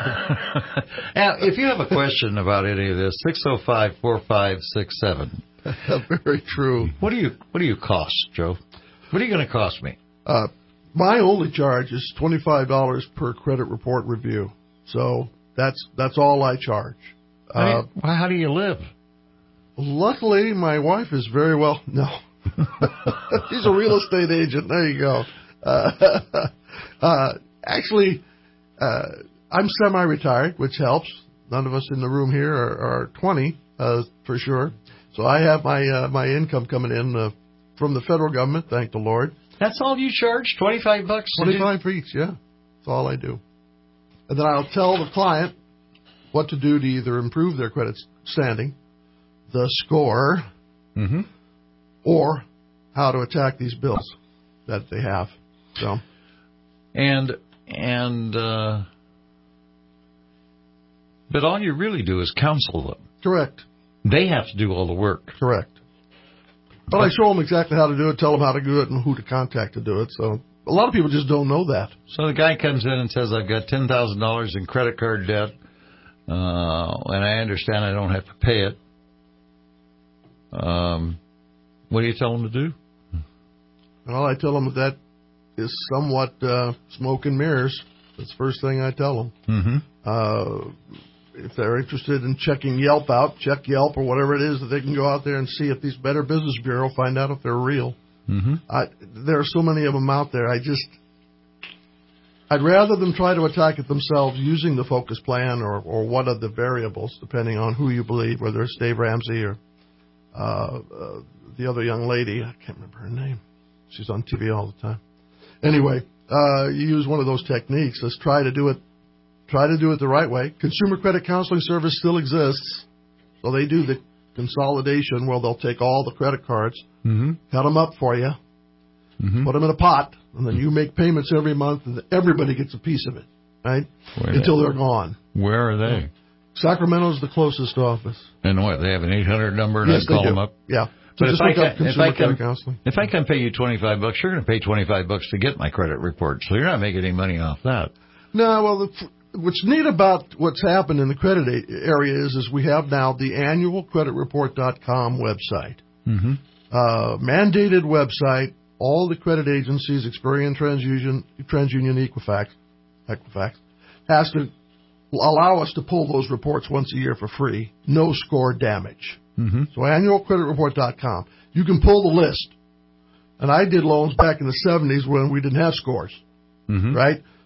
Now, if you have a question about any of this, six oh five, four five six seven. Very true. What do you What do you cost, Joe? What are you going to cost me? Uh, my only charge is twenty-five dollars per credit report review. So that's that's all I charge. How do you, uh, how do you live? Luckily, my wife is very well. No, she's a real estate agent. There you go. Uh, uh, actually, uh, I'm semi-retired, which helps. None of us in the room here are, are twenty, uh, for sure. So I have my uh, my income coming in uh, from the federal government, thank the Lord. That's all you charge? twenty-five bucks? twenty-five for each, yeah. That's all I do. And then I'll tell the client what to do to either improve their credit standing, the score, mm-hmm. or how to attack these bills that they have. So, and and uh, but all you really do is counsel them. Correct. They have to do all the work. Correct. But I show them exactly how to do it, tell them how to do it, and who to contact to do it. So a lot of people just don't know that. So the guy comes in and says, "I've got ten thousand dollars in credit card debt, uh, and I understand I don't have to pay it." Um, what do you tell them to do? Well, I tell them that is somewhat uh, smoke and mirrors. That's the first thing I tell them. Mm-hmm. Uh, if they're interested in checking Yelp out, check Yelp or whatever it is that they can go out there and see if these Better Business Bureau, find out if they're real. Mm-hmm. I, there are so many of them out there. I just, I'd rather them try to attack it themselves using the focus plan or, or one of the variables, depending on who you believe, whether it's Dave Ramsey or uh, uh, the other young lady. I can't remember her name. She's on T V all the time. Anyway, uh, you use one of those techniques. Let's try to do it. Try to do it the right way. Consumer Credit Counseling Service still exists, so they do the consolidation where they'll take all the credit cards, mm-hmm. cut them up for you, mm-hmm. put them in a pot, and then you make payments every month, and everybody gets a piece of it, right? Where Until they? they're gone. Where are they? Yeah. Sacramento's the closest office. And what? They have an eight hundred number, and yes, I call they do. them up. Yeah. So but if I, can, if, I come, counseling. if I can pay you twenty-five bucks, you're going to pay twenty-five bucks to get my credit report. So you're not making any money off that. No, well, the, what's neat about what's happened in the credit area is, is we have now the annual credit report dot com website. Mm-hmm. Uh, mandated website. All the credit agencies, Experian, TransUnion, TransUnion, Equifax, Equifax, has to allow us to pull those reports once a year for free. No score damage. Mm-hmm. So annual credit report dot com. You can pull the list. And I did loans back in the seventies when we didn't have scores, mm-hmm. right?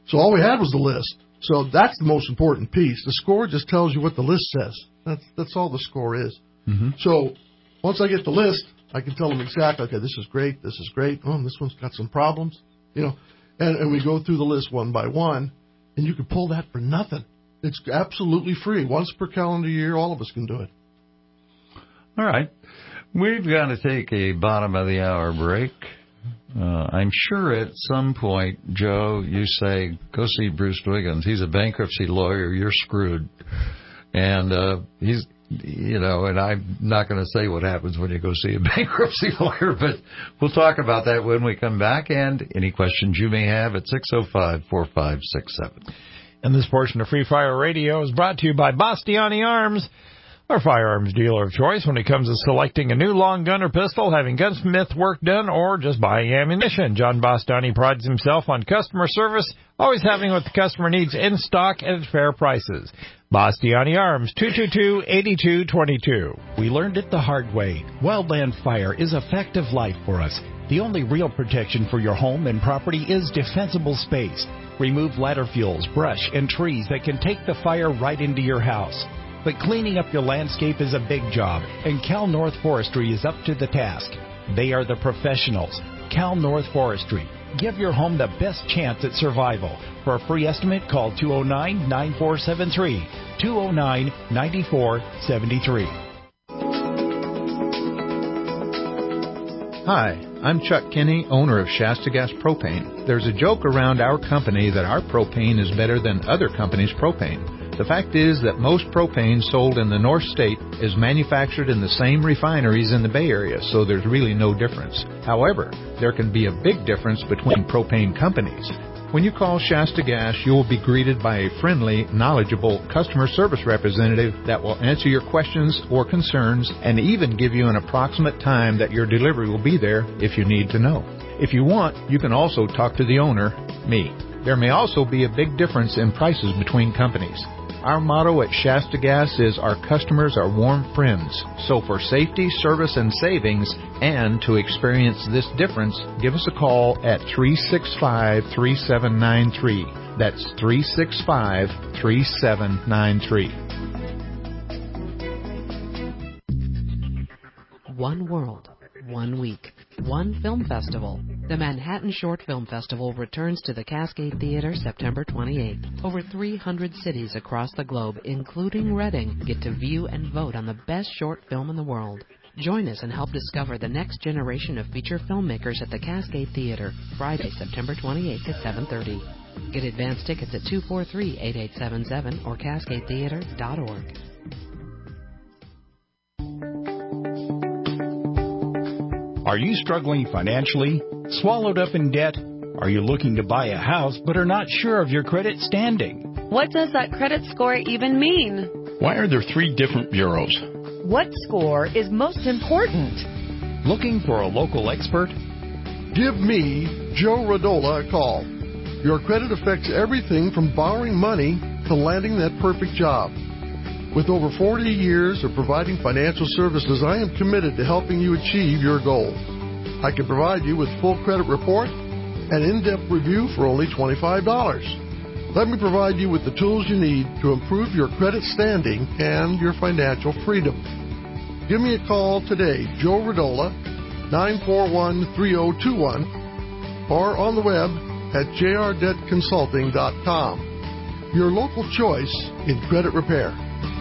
So all we had was the list. So that's the most important piece. The score just tells you what the list says. That's that's all the score is. Mm-hmm. So once I get the list, I can tell them exactly, okay, this is great, this is great. Oh, and this one's got some problems. You know, and, and we go through the list one by one, and you can pull that for nothing. It's absolutely free. Once per calendar year, all of us can do it. All right. We've got to take a bottom of the hour break. Uh, I'm sure at some point, Joe, you say, go see Bruce Wiggins. He's a bankruptcy lawyer. You're screwed. And uh, he's, you know, and I'm not going to say what happens when you go see a bankruptcy lawyer, but we'll talk about that when we come back. And any questions you may have at six oh five, four five six seven. And this portion of Free Fire Radio is brought to you by Bastiani Arms, our firearms dealer of choice when it comes to selecting a new long gun or pistol, having gunsmith work done, or just buying ammunition. John Bastiani prides himself on customer service, always having what the customer needs in stock at fair prices. Bastiani Arms, two two two, eight two two two. We learned it the hard way. Wildland Fire is a fact of life for us. The only real protection for your home and property is defensible space. Remove ladder fuels, brush, and trees that can take the fire right into your house. But cleaning up your landscape is a big job, and Cal North Forestry is up to the task. They are the professionals. Cal North Forestry. Give your home the best chance at survival. For a free estimate, call two oh nine, nine four seven three, two oh nine, nine four seven three. Hi, I'm Chuck Kinney, owner of Shasta Gas Propane. There's a joke around our company that our propane is better than other companies' propane. The fact is that most propane sold in the North State is manufactured in the same refineries in the Bay Area, so there's really no difference. However, there can be a big difference between propane companies. When you call Shasta Gas, you will be greeted by a friendly, knowledgeable customer service representative that will answer your questions or concerns and even give you an approximate time that your delivery will be there if you need to know. If you want, you can also talk to the owner, me. There may also be a big difference in prices between companies. Our motto at Shasta Gas is our customers are warm friends. So for safety, service, and savings, and to experience this difference, give us a call at three six five, three seven nine three. That's three six five, three seven nine three. One world, one week, one film festival. The Manhattan Short Film Festival returns to the Cascade Theater September twenty-eighth. Over three hundred cities across the globe, including Reading, get to view and vote on the best short film in the world. Join us and help discover the next generation of feature filmmakers at the Cascade Theater, Friday, September twenty-eighth at seven thirty. Get advance tickets at two four three, eight eight seven seven or cascade theater dot org. Are you struggling financially? Swallowed up in debt? Are you looking to buy a house but are not sure of your credit standing? What does that credit score even mean? Why are there three different bureaus? What score is most important? Looking for a local expert? Give me, Joe Radola, a call. Your credit affects everything from borrowing money to landing that perfect job. With over forty years of providing financial services, I am committed to helping you achieve your goals. I can provide you with full credit report and in-depth review for only twenty-five dollars. Let me provide you with the tools you need to improve your credit standing and your financial freedom. Give me a call today, Joe Radola, nine four one, three oh two one, or on the web at j r debt consulting dot com. Your local choice in credit repair.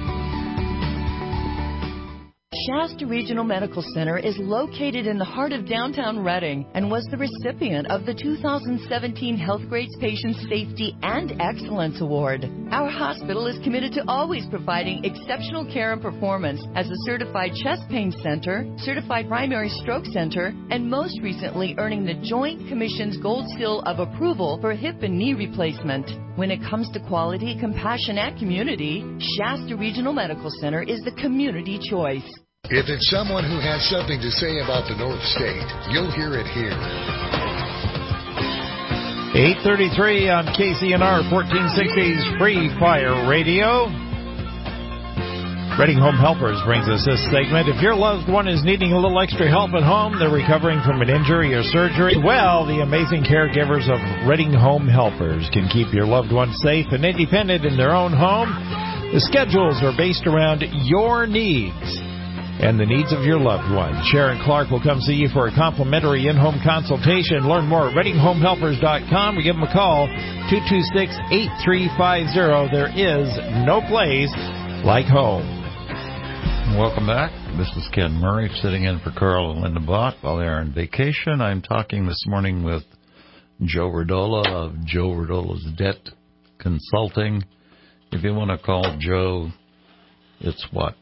Shasta Regional Medical Center is located in the heart of downtown Reading and was the recipient of the two thousand seventeen Healthgrades Patient Safety and Excellence Award. Our hospital is committed to always providing exceptional care and performance as a certified chest pain center, certified primary stroke center, and most recently earning the Joint Commission's Gold Seal of Approval for hip and knee replacement. When it comes to quality, compassion, and community, Shasta Regional Medical Center is the community choice. If it's someone who has something to say about the North State, you'll hear it here. eight thirty-three on K C N R fourteen sixty's Free Fire Radio. Reading Home Helpers brings us this segment. If your loved one is needing a little extra help at home, they're recovering from an injury or surgery, well, the amazing caregivers of Reading Home Helpers can keep your loved one safe and independent in their own home. The schedules are based around your needs and the needs of your loved one. Sharon Clark will come see you for a complimentary in-home consultation. Learn more at reading home helpers dot com or give them a call, two two six, eight three five zero. There is no place like home. Welcome back. This is Ken Murray sitting in for Carl and Linda Bott while they're on vacation. I'm talking this morning with Joe Radola of Joe Radola's Debt Consulting. If you want to call Joe, it's what?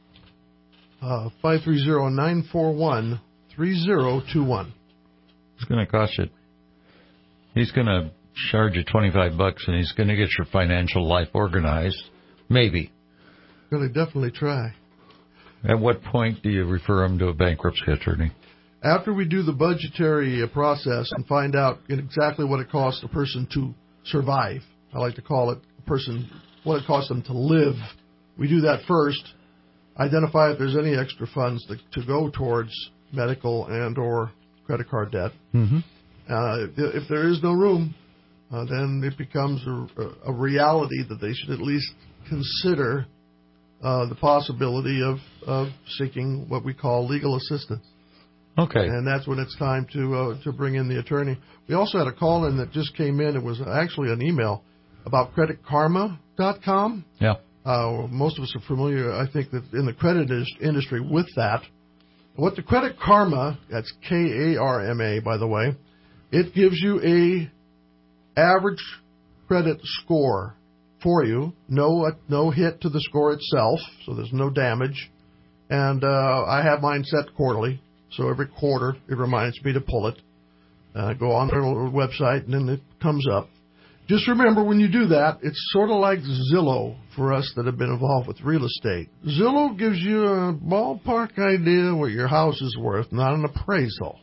Uh, five three zero, nine four one, three zero two one. It's going to cost you. He's going to charge you twenty-five bucks, and he's going to get your financial life organized. Maybe. Going to definitely try. At what point do you refer him to a bankruptcy attorney? After we do the budgetary process and find out exactly what it costs a person to survive, I like to call it a person, what it costs them to live. We do that first. Identify if there's any extra funds to, to go towards medical and or credit card debt. Mm-hmm. Uh, if, if there is no room, uh, then it becomes a, a reality that they should at least consider uh, the possibility of, of seeking what we call legal assistance. Okay. And that's when it's time to uh, to bring in the attorney. We also had a call in that just came in. It was actually an email about credit karma dot com. Yeah. Uh, most of us are familiar, I think, that in the credit industry with that. What the Credit Karma, that's K A R M A, by the way, it gives you a average credit score for you. No, uh, no hit to the score itself, so there's no damage. And uh, I have mine set quarterly, so every quarter it reminds me to pull it. Uh, go on their website, and then it comes up. Just remember, when you do that, it's sort of like Zillow for us that have been involved with real estate. Zillow gives you a ballpark idea what your house is worth, not an appraisal.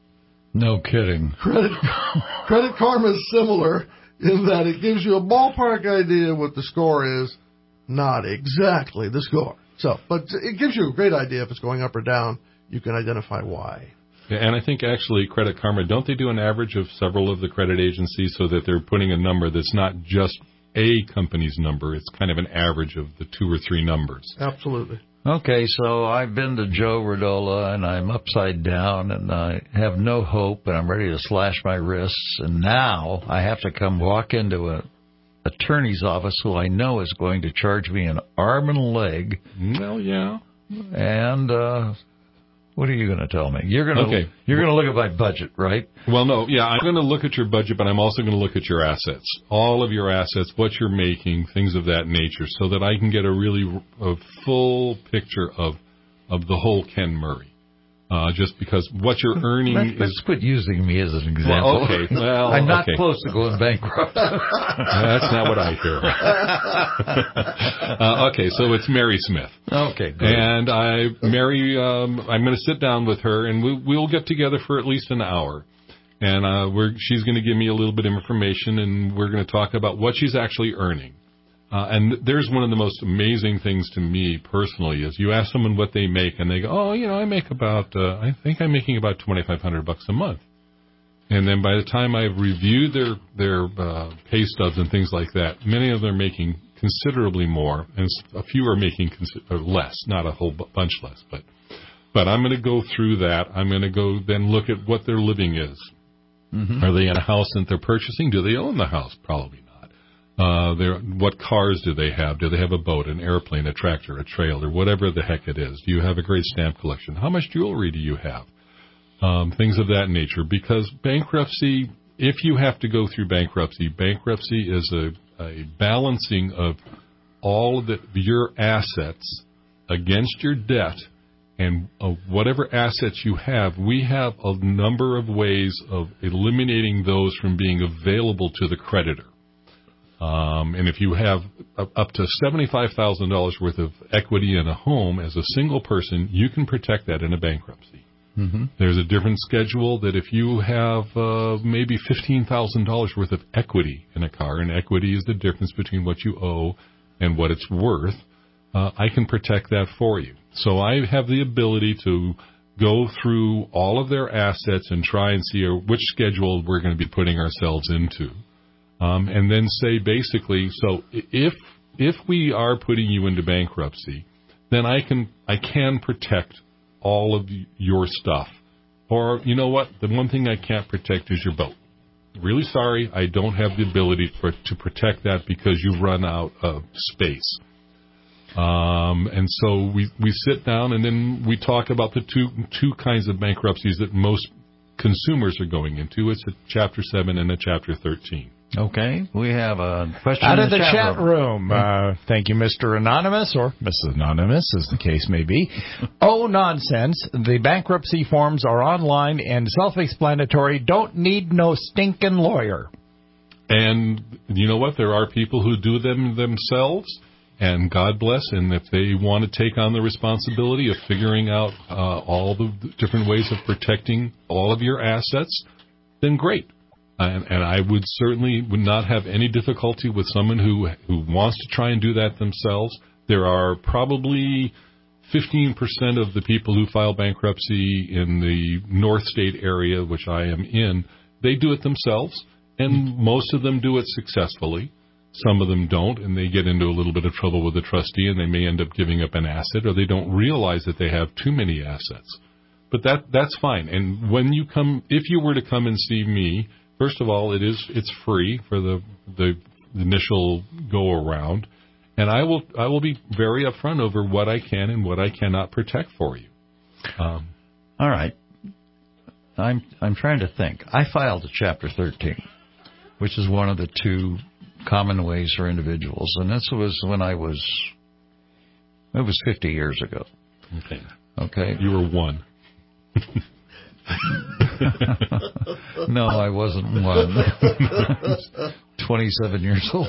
No kidding. Credit, Credit Karma is similar in that it gives you a ballpark idea what the score is, not exactly the score. So, but it gives you a great idea if it's going up or down. You can identify why. Yeah, and I think actually Credit Karma, don't they do an average of several of the credit agencies so that they're putting a number that's not just a company's number, it's kind of an average of the two or three numbers. Absolutely. Okay, so I've been to Joe Radola, and I'm upside down, and I have no hope, and I'm ready to slash my wrists, and now I have to come walk into a attorney's office who I know is going to charge me an arm and a leg. Well, yeah. And, uh... what are you going to tell me? You're going to okay. You're going to look at my budget, right? Well, no, yeah, I'm going to look at your budget, but I'm also going to look at your assets, all of your assets, what you're making, things of that nature, so that I can get a really a full picture of of the whole Ken Murray. Uh, just because what you're earning let's, is... Let's quit using me as an example. Well, okay. Well, I'm not okay. close to going bankrupt. That's not what I hear. uh, okay, so it's Mary Smith. Okay, good. And I, Mary, um, I'm going to sit down with her, and we, we'll get together for at least an hour. And uh, we're, she's going to give me a little bit of information, and we're going to talk about what she's actually earning. Uh, and there's one of the most amazing things to me personally is you ask someone what they make, and they go, oh, you know, I make about, uh, I think I'm making about twenty-five hundred bucks a month. And then by the time I've reviewed their their uh, pay stubs and things like that, many of them are making considerably more, and a few are making consi- or less, not a whole b- bunch less. But but I'm going to go through that. I'm going to go then look at what their living is. Mm-hmm. Are they in a house that they're purchasing? Do they own the house? Probably not. Uh, what cars do they have? Do they have a boat, an airplane, a tractor, a trailer, whatever the heck it is? Do you have a great stamp collection? How much jewelry do you have? Um, things of that nature. Because bankruptcy, if you have to go through bankruptcy, bankruptcy is a, a balancing of all of the, your assets against your debt. And uh, whatever assets you have, we have a number of ways of eliminating those from being available to the creditor. Um, and if you have up to seventy-five thousand dollars worth of equity in a home as a single person, you can protect that in a bankruptcy. Mm-hmm. There's a different schedule that if you have uh, maybe fifteen thousand dollars worth of equity in a car, and equity is the difference between what you owe and what it's worth, uh, I can protect that for you. So I have the ability to go through all of their assets and try and see which schedule we're going to be putting ourselves into. Um, and then say basically, so if if we are putting you into bankruptcy, then I can I can protect all of your stuff. Or, you know what, the one thing I can't protect is your boat. Really sorry, I don't have the ability for, to protect that because you've run out of space. Um, and so we, we sit down and then we talk about the two two kinds of bankruptcies that most consumers are going into. It's a Chapter seven and a Chapter thirteen. Okay, we have a question out in of the, the chat, chat room. room. Uh, thank you, Mister Anonymous, or Missus Anonymous, as the case may be. Oh, nonsense. The bankruptcy forms are online and self-explanatory. Don't need no stinking lawyer. And you know what? There are people who do them themselves, and God bless. And if they want to take on the responsibility of figuring out uh, all the different ways of protecting all of your assets, then great. And, and I would certainly would not have any difficulty with someone who who wants to try and do that themselves. There are probably fifteen percent of the people who file bankruptcy in the North State area, which I am in, they do it themselves, and most of them do it successfully. Some of them don't, and they get into a little bit of trouble with the trustee, and they may end up giving up an asset, or they don't realize that they have too many assets. But that that's fine. And when you come, if you were to come and see me, first of all, it is it's free for the the initial go around, and I will I will be very upfront over what I can and what I cannot protect for you. Um, all right, I'm I'm trying to think. I filed a Chapter thirteen, which is one of the two common ways for individuals, and this was when I was it was fifty years ago. Okay. Okay. You were one. No, I wasn't one. twenty-seven years old.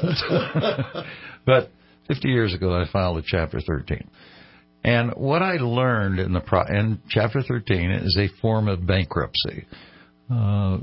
But fifty years ago, I filed a Chapter thirteen. And what I learned in the pro- in Chapter thirteen is a form of bankruptcy. Uh,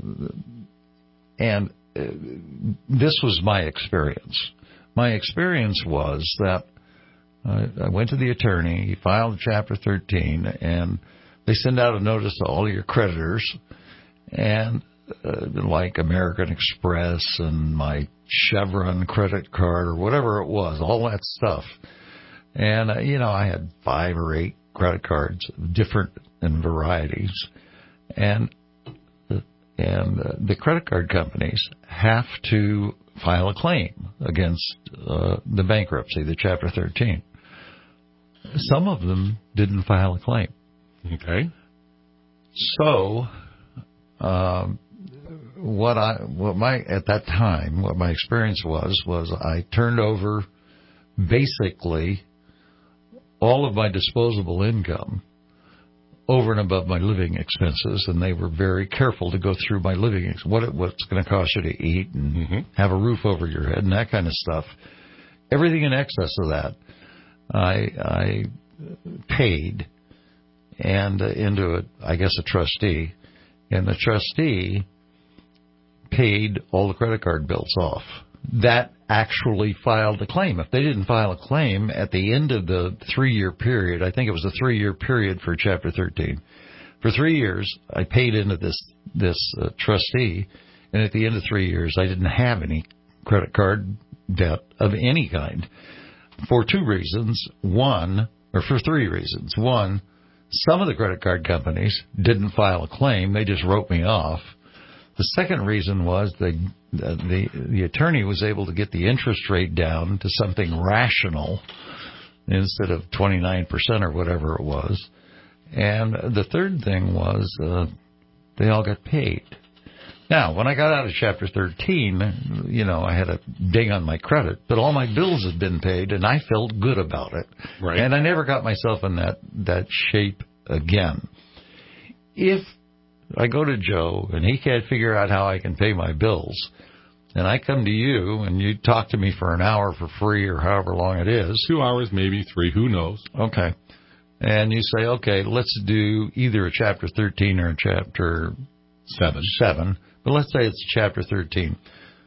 and uh, this was my experience. My experience was that uh, I went to the attorney, he filed Chapter thirteen, and they send out a notice to all your creditors, and uh, like American Express and my Chevron credit card or whatever it was, all that stuff. And, uh, you know, I had five or eight credit cards, different in varieties. And, and uh, the credit card companies have to file a claim against uh, the bankruptcy, the Chapter thirteen. Some of them didn't file a claim. Okay. So, um, what I, what my, at that time, what my experience was, was I turned over basically all of my disposable income over and above my living expenses, and they were very careful to go through my living, what it, what's going to cost you to eat and mm-hmm. have a roof over your head and that kind of stuff. Everything in excess of that, I, I paid. And uh, into, a, I guess, a trustee. And the trustee paid all the credit card bills off. That actually filed a claim. If they didn't file a claim at the end of the three-year period, I think it was a three-year period for Chapter thirteen. For three years, I paid into this this uh, trustee, and at the end of three years, I didn't have any credit card debt of any kind. For two reasons. One, or for three reasons. One, some of the credit card companies didn't file a claim. They just wrote me off. The second reason was the, the the attorney was able to get the interest rate down to something rational instead of twenty-nine percent or whatever it was. And the third thing was uh, they all got paid. Now, when I got out of Chapter thirteen, you know, I had a ding on my credit, but all my bills had been paid, and I felt good about it. Right. And I never got myself in that, that shape again. If I go to Joe, and he can't figure out how I can pay my bills, and I come to you, and you talk to me for an hour for free or however long it is. Two hours, maybe three, who knows? Okay. And you say, okay, let's do either a Chapter thirteen or a Chapter seven. seven. But let's say it's Chapter thirteen.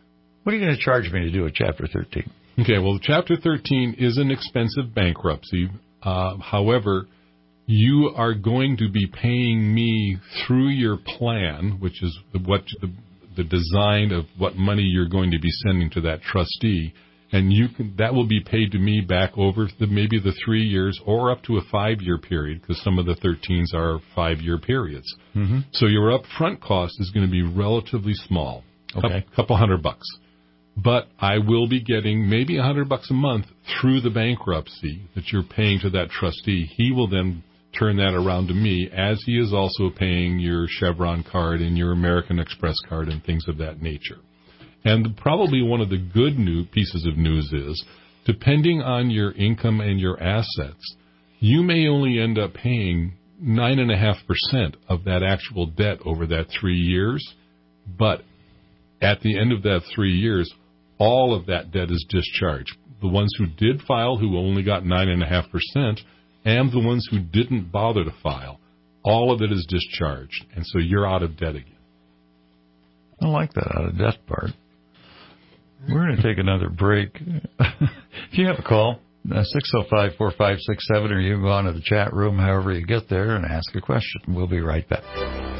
What are you going to charge me to do a Chapter thirteen? Okay, well, Chapter thirteen is an expensive bankruptcy. Uh, however, you are going to be paying me through your plan, which is what the, the design of what money you're going to be sending to that trustee, and you can, that will be paid to me back over the, maybe the three years or up to a five-year period, because some of the thirteens are five-year periods. Mm-hmm. So your upfront cost is going to be relatively small, okay. a couple hundred bucks. But I will be getting maybe a hundred bucks a month through the bankruptcy that you're paying to that trustee. He will then turn that around to me, as he is also paying your Chevron card and your American Express card and things of that nature. And probably one of the good new pieces of news is, depending on your income and your assets, you may only end up paying nine point five percent of that actual debt over that three years. But at the end of that three years, all of that debt is discharged. The ones who did file, who only got nine point five percent, and the ones who didn't bother to file, all of it is discharged. And so you're out of debt again. I like that out of debt part. We're going to take another break. If you have a call, uh, six oh five, four five six seven, or you can go on to the chat room however you get there and ask a question. We'll be right back.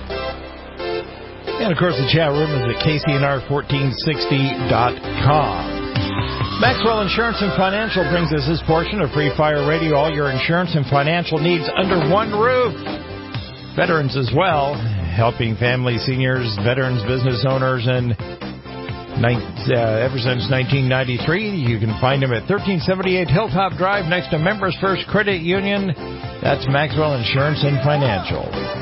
And, of course, the chat room is at K C N R fourteen sixty dot com. Maxwell Insurance and Financial brings us this portion of Free Fire Radio. All your insurance and financial needs under one roof. Veterans as well, helping families, seniors, veterans, business owners, and uh, ever since nineteen ninety-three, you can find them at thirteen seventy-eight Hilltop Drive next to Members First Credit Union. That's Maxwell Insurance and Financial.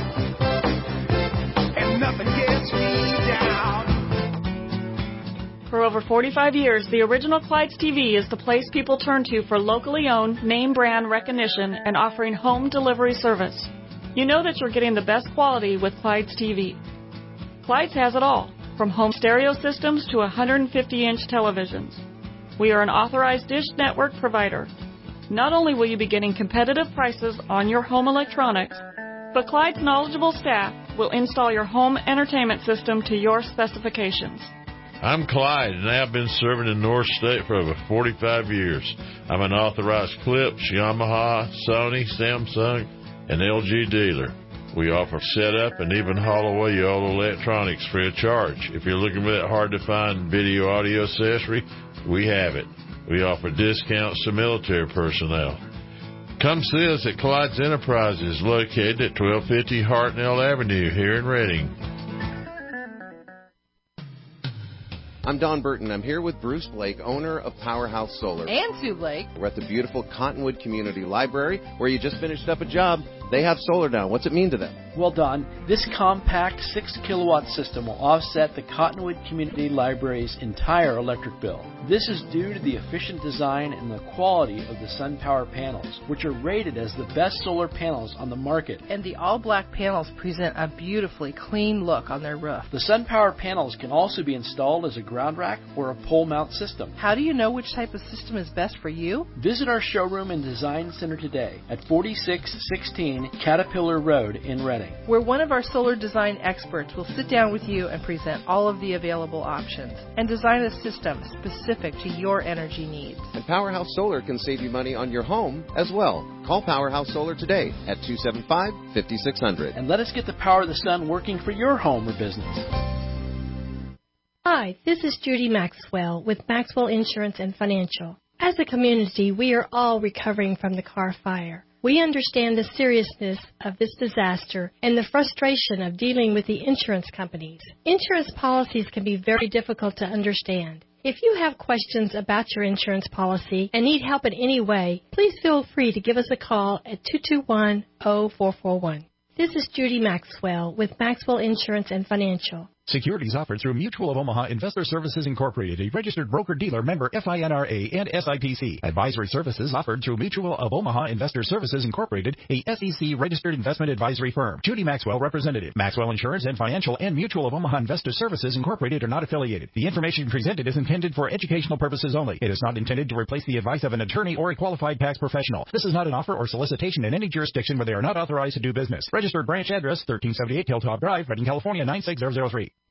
For over forty-five years, the original Clyde's T V is the place people turn to for locally owned, name brand recognition and offering home delivery service. You know that you're getting the best quality with Clyde's T V. Clyde's has it all, from home stereo systems to one hundred fifty inch televisions. We are an authorized Dish Network provider. Not only will you be getting competitive prices on your home electronics, but Clyde's knowledgeable staff will install your home entertainment system to your specifications. I'm Clyde, and I've been serving in North State for over forty-five years. I'm an authorized Philips, Yamaha, Sony, Samsung, and L G dealer. We offer setup and even haul away all the electronics free of charge. If you're looking for that hard-to-find video audio accessory, we have it. We offer discounts to military personnel. Come see us at Clyde's Enterprises, located at twelve fifty Hartnell Avenue here in Reading. I'm Don Burton. I'm here with Bruce Blake, owner of Powerhouse Solar. And Sue Blake. We're at the beautiful Cottonwood Community Library, where you just finished up a job. They have solar down. What's it mean to them? Well, Don, this compact six kilowatt system will offset the Cottonwood Community Library's entire electric bill. This is due to the efficient design and the quality of the SunPower panels, which are rated as the best solar panels on the market. And the all-black panels present a beautifully clean look on their roof. The SunPower panels can also be installed as a ground rack or a pole mount system. How do you know which type of system is best for you? Visit our showroom and design center today at forty-six sixteen Caterpillar Road in Reading, where one of our solar design experts will sit down with you and present all of the available options and design a system specific to your energy needs. And Powerhouse Solar can save you money on your home as well. Call Powerhouse Solar today at two seven five, five six zero zero. And let us get the power of the sun working for your home or business. Hi, this is Judy Maxwell with Maxwell Insurance and Financial. As a community, we are all recovering from the Carr fire. We understand the seriousness of this disaster and the frustration of dealing with the insurance companies. Insurance policies can be very difficult to understand. If you have questions about your insurance policy and need help in any way, please feel free to give us a call at two two one, zero four four one. This is Judy Maxwell with Maxwell Insurance and Financial. Securities offered through Mutual of Omaha Investor Services Incorporated, a registered broker-dealer member F I N R A and S I P C. Advisory services offered through Mutual of Omaha Investor Services Incorporated, a S E C-registered investment advisory firm. Judy Maxwell, representative. Maxwell Insurance and Financial and Mutual of Omaha Investor Services Incorporated are not affiliated. The information presented is intended for educational purposes only. It is not intended to replace the advice of an attorney or a qualified tax professional. This is not an offer or solicitation in any jurisdiction where they are not authorized to do business. Registered branch address thirteen seventy-eight Hilltop Drive, Redding, California nine six zero zero three.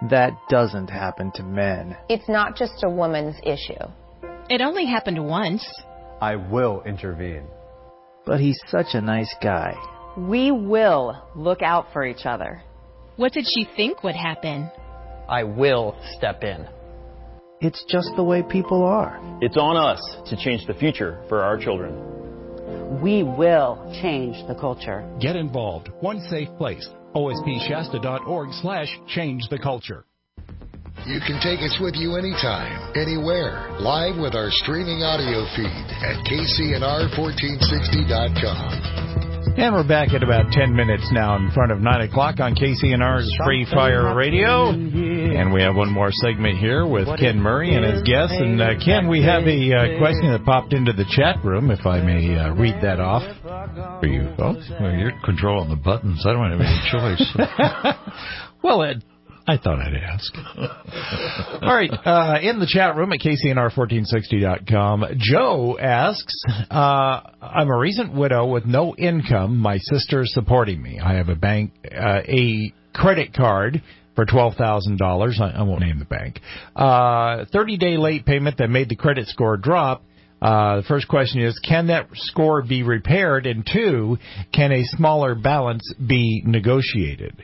That doesn't happen to men. It's not just a woman's issue. It only happened once. I will intervene. But he's such a nice guy. We will look out for each other. What did she think would happen? I will step in. It's just the way people are. It's on us to change the future for our children. We will change the culture. Get involved. One safe place. O S P Shasta dot org slash change the culture. You can take us with you anytime, anywhere, live with our streaming audio feed at K C N R fourteen sixty dot com. And we're back at about ten minutes now in front of nine o'clock on K C N R's Free Fire Radio. And we have one more segment here with Ken Murray and his guests. And, uh, Ken, we have a uh, question that popped into the chat room, if I may uh, read that off for you folks. Well, you're controlling the buttons. I don't have any choice. Well, Ed, I thought I'd ask. All right. Uh, in the chat room at K C N R fourteen sixty dot com, Joe asks, uh, I'm a recent widow with no income. My sister is supporting me. I have a bank, uh, a credit card for twelve thousand dollars. I, I won't name the bank. Uh, thirty-day late payment that made the credit score drop. Uh, the first question is, can that score be repaired? And two, can a smaller balance be negotiated?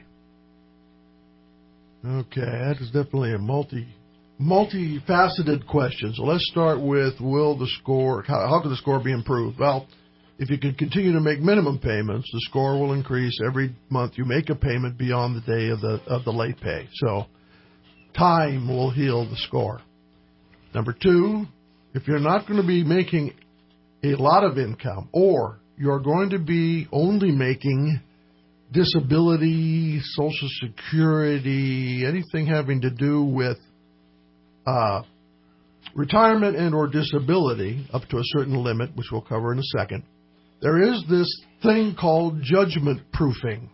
Okay, that is definitely a multi, multifaceted question. So let's start with, will the score, how, how can the score be improved? Well, if you can continue to make minimum payments, the score will increase every month you make a payment beyond the day of the of the late pay. So time will heal the score. Number two, if you're not going to be making a lot of income, or you're going to be only making disability, Social Security, anything having to do with uh, retirement and or disability up to a certain limit, which we'll cover in a second, there is this thing called judgment proofing.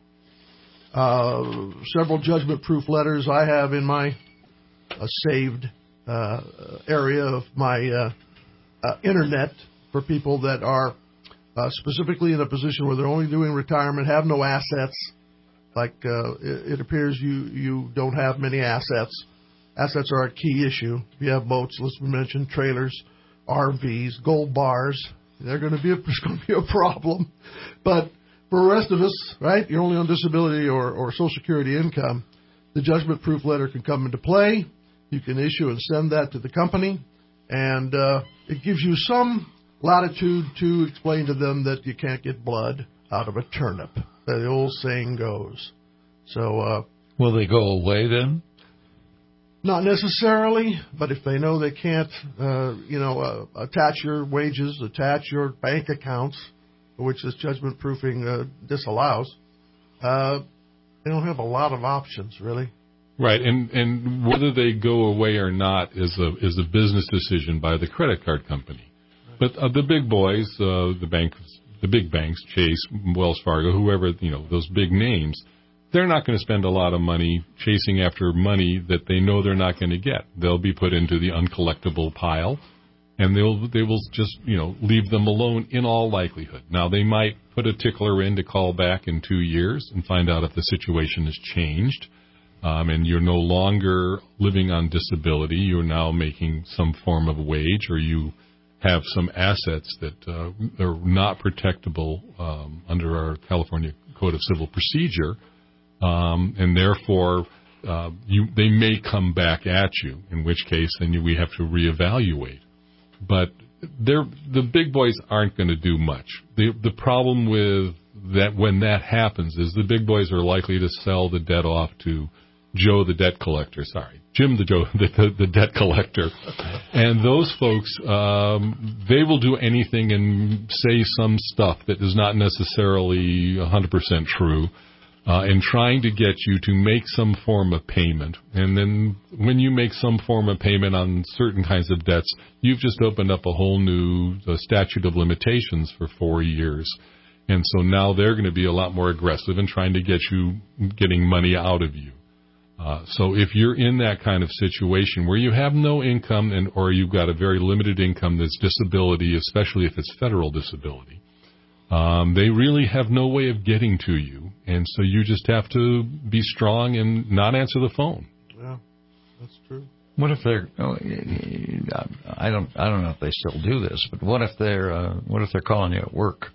Uh, several judgment proof letters I have in my uh, saved uh, area of my uh, uh, internet for people that are Uh, specifically in a position where they're only doing retirement, have no assets. Like uh, it, it appears you, you don't have many assets. Assets are a key issue. If you have boats, let's mention trailers, R Vs, gold bars, they're going to be a, it's going to be a problem. But for the rest of us, right, you're only on disability or, or Social Security income, the judgment proof letter can come into play. You can issue and send that to the company, and uh, it gives you some latitude to explain to them that you can't get blood out of a turnip. The old saying goes. So, uh, will they go away then? Not necessarily, but if they know they can't, uh, you know, uh, attach your wages, attach your bank accounts, which this judgment proofing uh, disallows, uh, they don't have a lot of options, really. Right, and and whether they go away or not is a is a business decision by the credit card company. But uh, the big boys, uh, the banks, the big banks, Chase, Wells Fargo, whoever, you know, those big names, they're not going to spend a lot of money chasing after money that they know they're not going to get. They'll be put into the uncollectible pile, and they'll they will just, you know, leave them alone in all likelihood. Now, they might put a tickler in to call back in two years and find out if the situation has changed, um, and you're no longer living on disability. You're now making some form of wage, or you have some assets that uh, are not protectable um, under our California Code of Civil Procedure, um, and therefore uh, you, they may come back at you, in which case then you, we have to reevaluate. But they're, the big boys aren't going to do much. The, the problem with that when that happens is the big boys are likely to sell the debt off to Joe the debt collector, sorry, Jim the Joe the, the, the debt collector, and those folks, um, they will do anything and say some stuff that is not necessarily one hundred percent true, uh, and trying to get you to make some form of payment. And then when you make some form of payment on certain kinds of debts, you've just opened up a whole new uh, statute of limitations for four years. And so now they're going to be a lot more aggressive in trying to get you, getting money out of you. Uh, so if you're in that kind of situation where you have no income and or you've got a very limited income that's disability, especially if it's federal disability, um, they really have no way of getting to you. And so you just have to be strong and not answer the phone. Yeah. That's true. What if they're? Oh, I don't. I don't know if they still do this, but what if they're? Uh, what if they're calling you at work?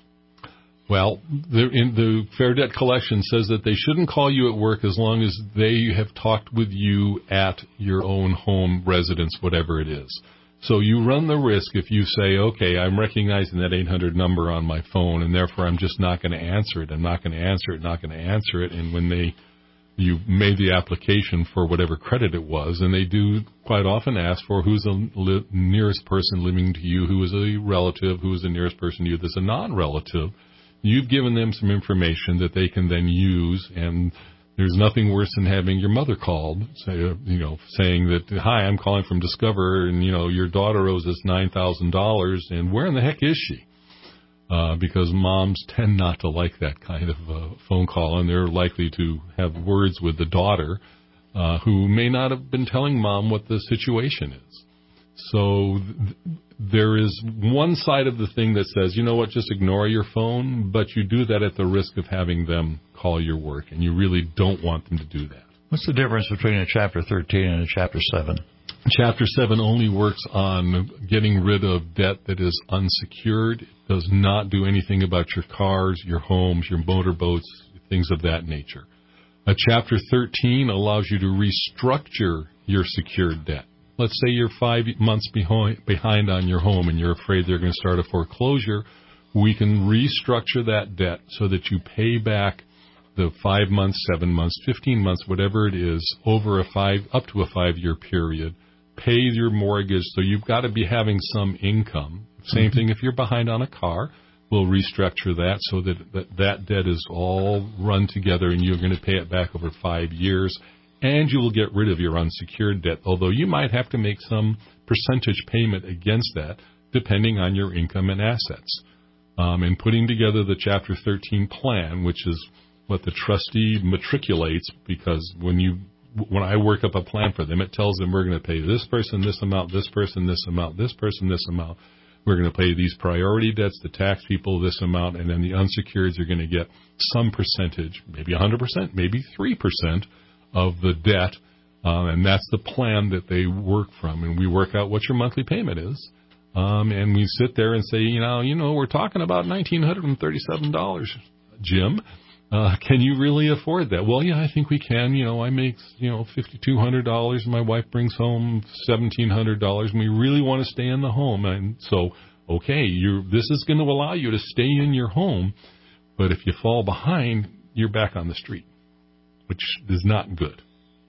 Well, the, in the Fair Debt Collection says that they shouldn't call you at work as long as they have talked with you at your own home residence, whatever it is. So you run the risk if you say, okay, I'm recognizing that eight hundred number on my phone, and therefore I'm just not going to answer it. I'm not going to answer it. Not going to answer it. And when they you made the application for whatever credit it was, and they do quite often ask for who's the li- nearest person living to you, who is a relative, who is the nearest person to you that's a non-relative. You've given them some information that they can then use, and there's nothing worse than having your mother called, say, you know, saying that, hi, I'm calling from Discover, and, you know, your daughter owes us nine thousand dollars, and where in the heck is she? Uh, because moms tend not to like that kind of uh, phone call, and they're likely to have words with the daughter uh, who may not have been telling mom what the situation is. So th- there is one side of the thing that says, you know what, just ignore your phone, but you do that at the risk of having them call your work, and you really don't want them to do that. What's the difference between a Chapter thirteen and a Chapter seven? Chapter seven only works on getting rid of debt that is unsecured. It does not do anything about your cars, your homes, your motorboats, things of that nature. A Chapter thirteen allows you to restructure your secured debt. Let's say you're five months behind, behind on your home and you're afraid they're going to start a foreclosure. We can restructure that debt so that you pay back the five months, seven months, fifteen months, whatever it is, over a five, up to a five-year period. Pay your mortgage, so you've got to be having some income. Same mm-hmm. thing if you're behind on a car. We'll restructure that so that, that that debt is all run together and you're going to pay it back over five years. And you will get rid of your unsecured debt, although you might have to make some percentage payment against that, depending on your income and assets. Um, and putting together the Chapter thirteen plan, which is what the trustee matriculates, because when you when I work up a plan for them, it tells them we're going to pay this person this amount, this person this amount, this person this amount. We're going to pay these priority debts, the tax people this amount, and then the unsecureds are going to get some percentage, maybe one hundred percent, maybe three percent of the debt, uh, and that's the plan that they work from. And we work out what your monthly payment is, um, and we sit there and say, you know, you know, we're talking about one thousand nine hundred thirty-seven dollars, Jim. Uh, can you really afford that? Well, yeah, I think we can. You know, I make, you know, five thousand two hundred dollars, and my wife brings home one thousand seven hundred dollars, and we really want to stay in the home. And so, okay, you're, this is going to allow you to stay in your home, but if you fall behind, you're back on the street, which is not good.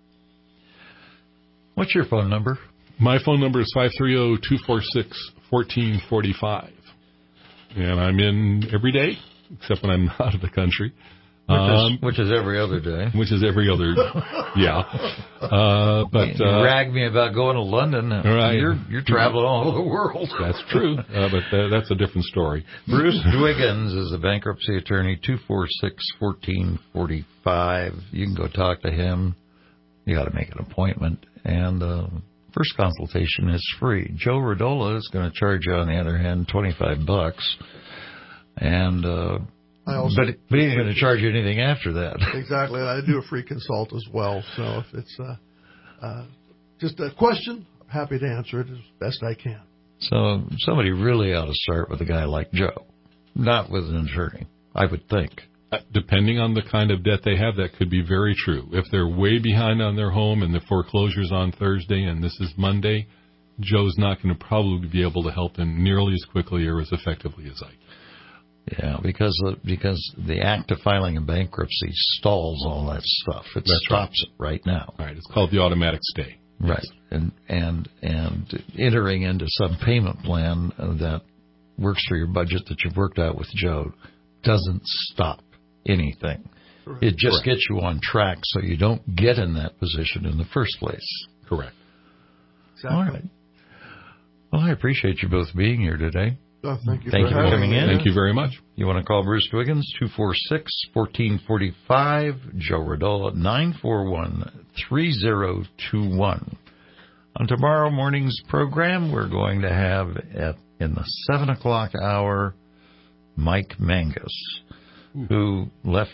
What's your phone number? My phone number is five three zero, two four six, one four four five. And I'm in every day, except when I'm out of the country. Which, um, is, which is every other day. Which is every other, yeah. Uh, but you uh, rag me about going to London. Right. You're, you're traveling all over the world. That's true, uh, but uh, that's a different story. Bruce Dwiggins is a bankruptcy attorney, two four six, one four four five. You can go talk to him. You got to make an appointment. And uh, first consultation is free. Joe Rodola is going to charge you, on the other hand, twenty-five bucks. And... Uh, I also but, but he ain't going to charge you anything after that. Exactly. I do a free consult as well. So if it's uh, uh, just a question, I'm happy to answer it as best I can. So somebody really ought to start with a guy like Joe, not with an attorney, I would think. Uh, depending on the kind of debt they have, that could be very true. If they're way behind on their home and the foreclosure's on Thursday and this is Monday, Joe's not going to probably be able to help them nearly as quickly or as effectively as I can. Yeah, because uh, because the act of filing a bankruptcy stalls all that stuff. It That's stops right. it right now. Right. It's called the automatic stay. Right. And and and entering into some payment plan that works for your budget that you've worked out with Joe doesn't stop anything. Correct. It just Correct. Gets you on track so you don't get in that position in the first place. Correct. Exactly. All right. Well, I appreciate you both being here today. Oh, thank you thank for you for coming in. Thank you very much. You want to call Bruce Dwiggins, two four six, one four four five, Joe Rodola, nine four one, three zero two one. On tomorrow morning's program, we're going to have, at in the seven o'clock hour, Mike Mangus, Ooh. who left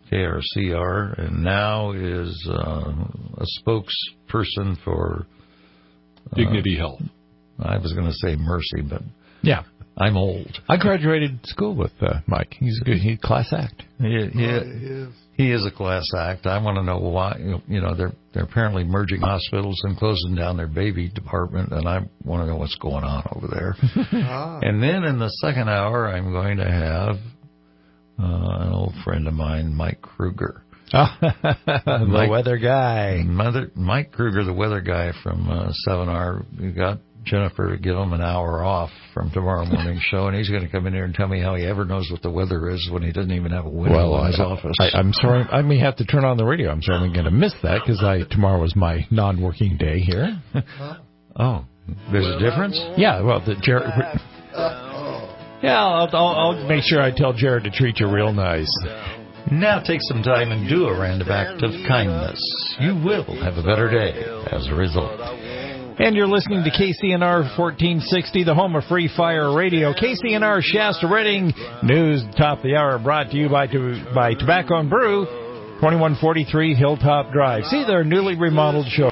K R C R, and now is uh, a spokesperson for uh, Dignity Health. I was going to say Mercy, but yeah, I'm old. I graduated school with uh, Mike. He's a good, he's a class act. He, he, Oh, he is. he is a class act. I want to know why. You know, they're they're apparently merging hospitals and closing down their baby department, and I want to know what's going on over there. Ah. And then in the second hour, I'm going to have uh, an old friend of mine, Mike Kruger. Oh, the Mike, weather guy. Mother, Mike Kruger, the weather guy from uh, seven R. We got Jennifer to give him an hour off from tomorrow morning's show, and he's going to come in here and tell me how he ever knows what the weather is when he doesn't even have a window well, in his I, office. I, I'm sorry. I may have to turn on the radio. I'm certainly going to miss that because I tomorrow is my non-working day here. Oh, there's a difference? Yeah, well, the Jared. Yeah, I'll, I'll, I'll make sure I tell Jared to treat you real nice. Now take some time and do a random act of kindness. You will have a better day as a result. And you're listening to K C N R fourteen sixty, the home of Free Fire Radio. K C N R Shasta Redding News, top of the hour, brought to you by by Tobacco and Brew, twenty-one forty-three Hilltop Drive. See their newly remodeled show.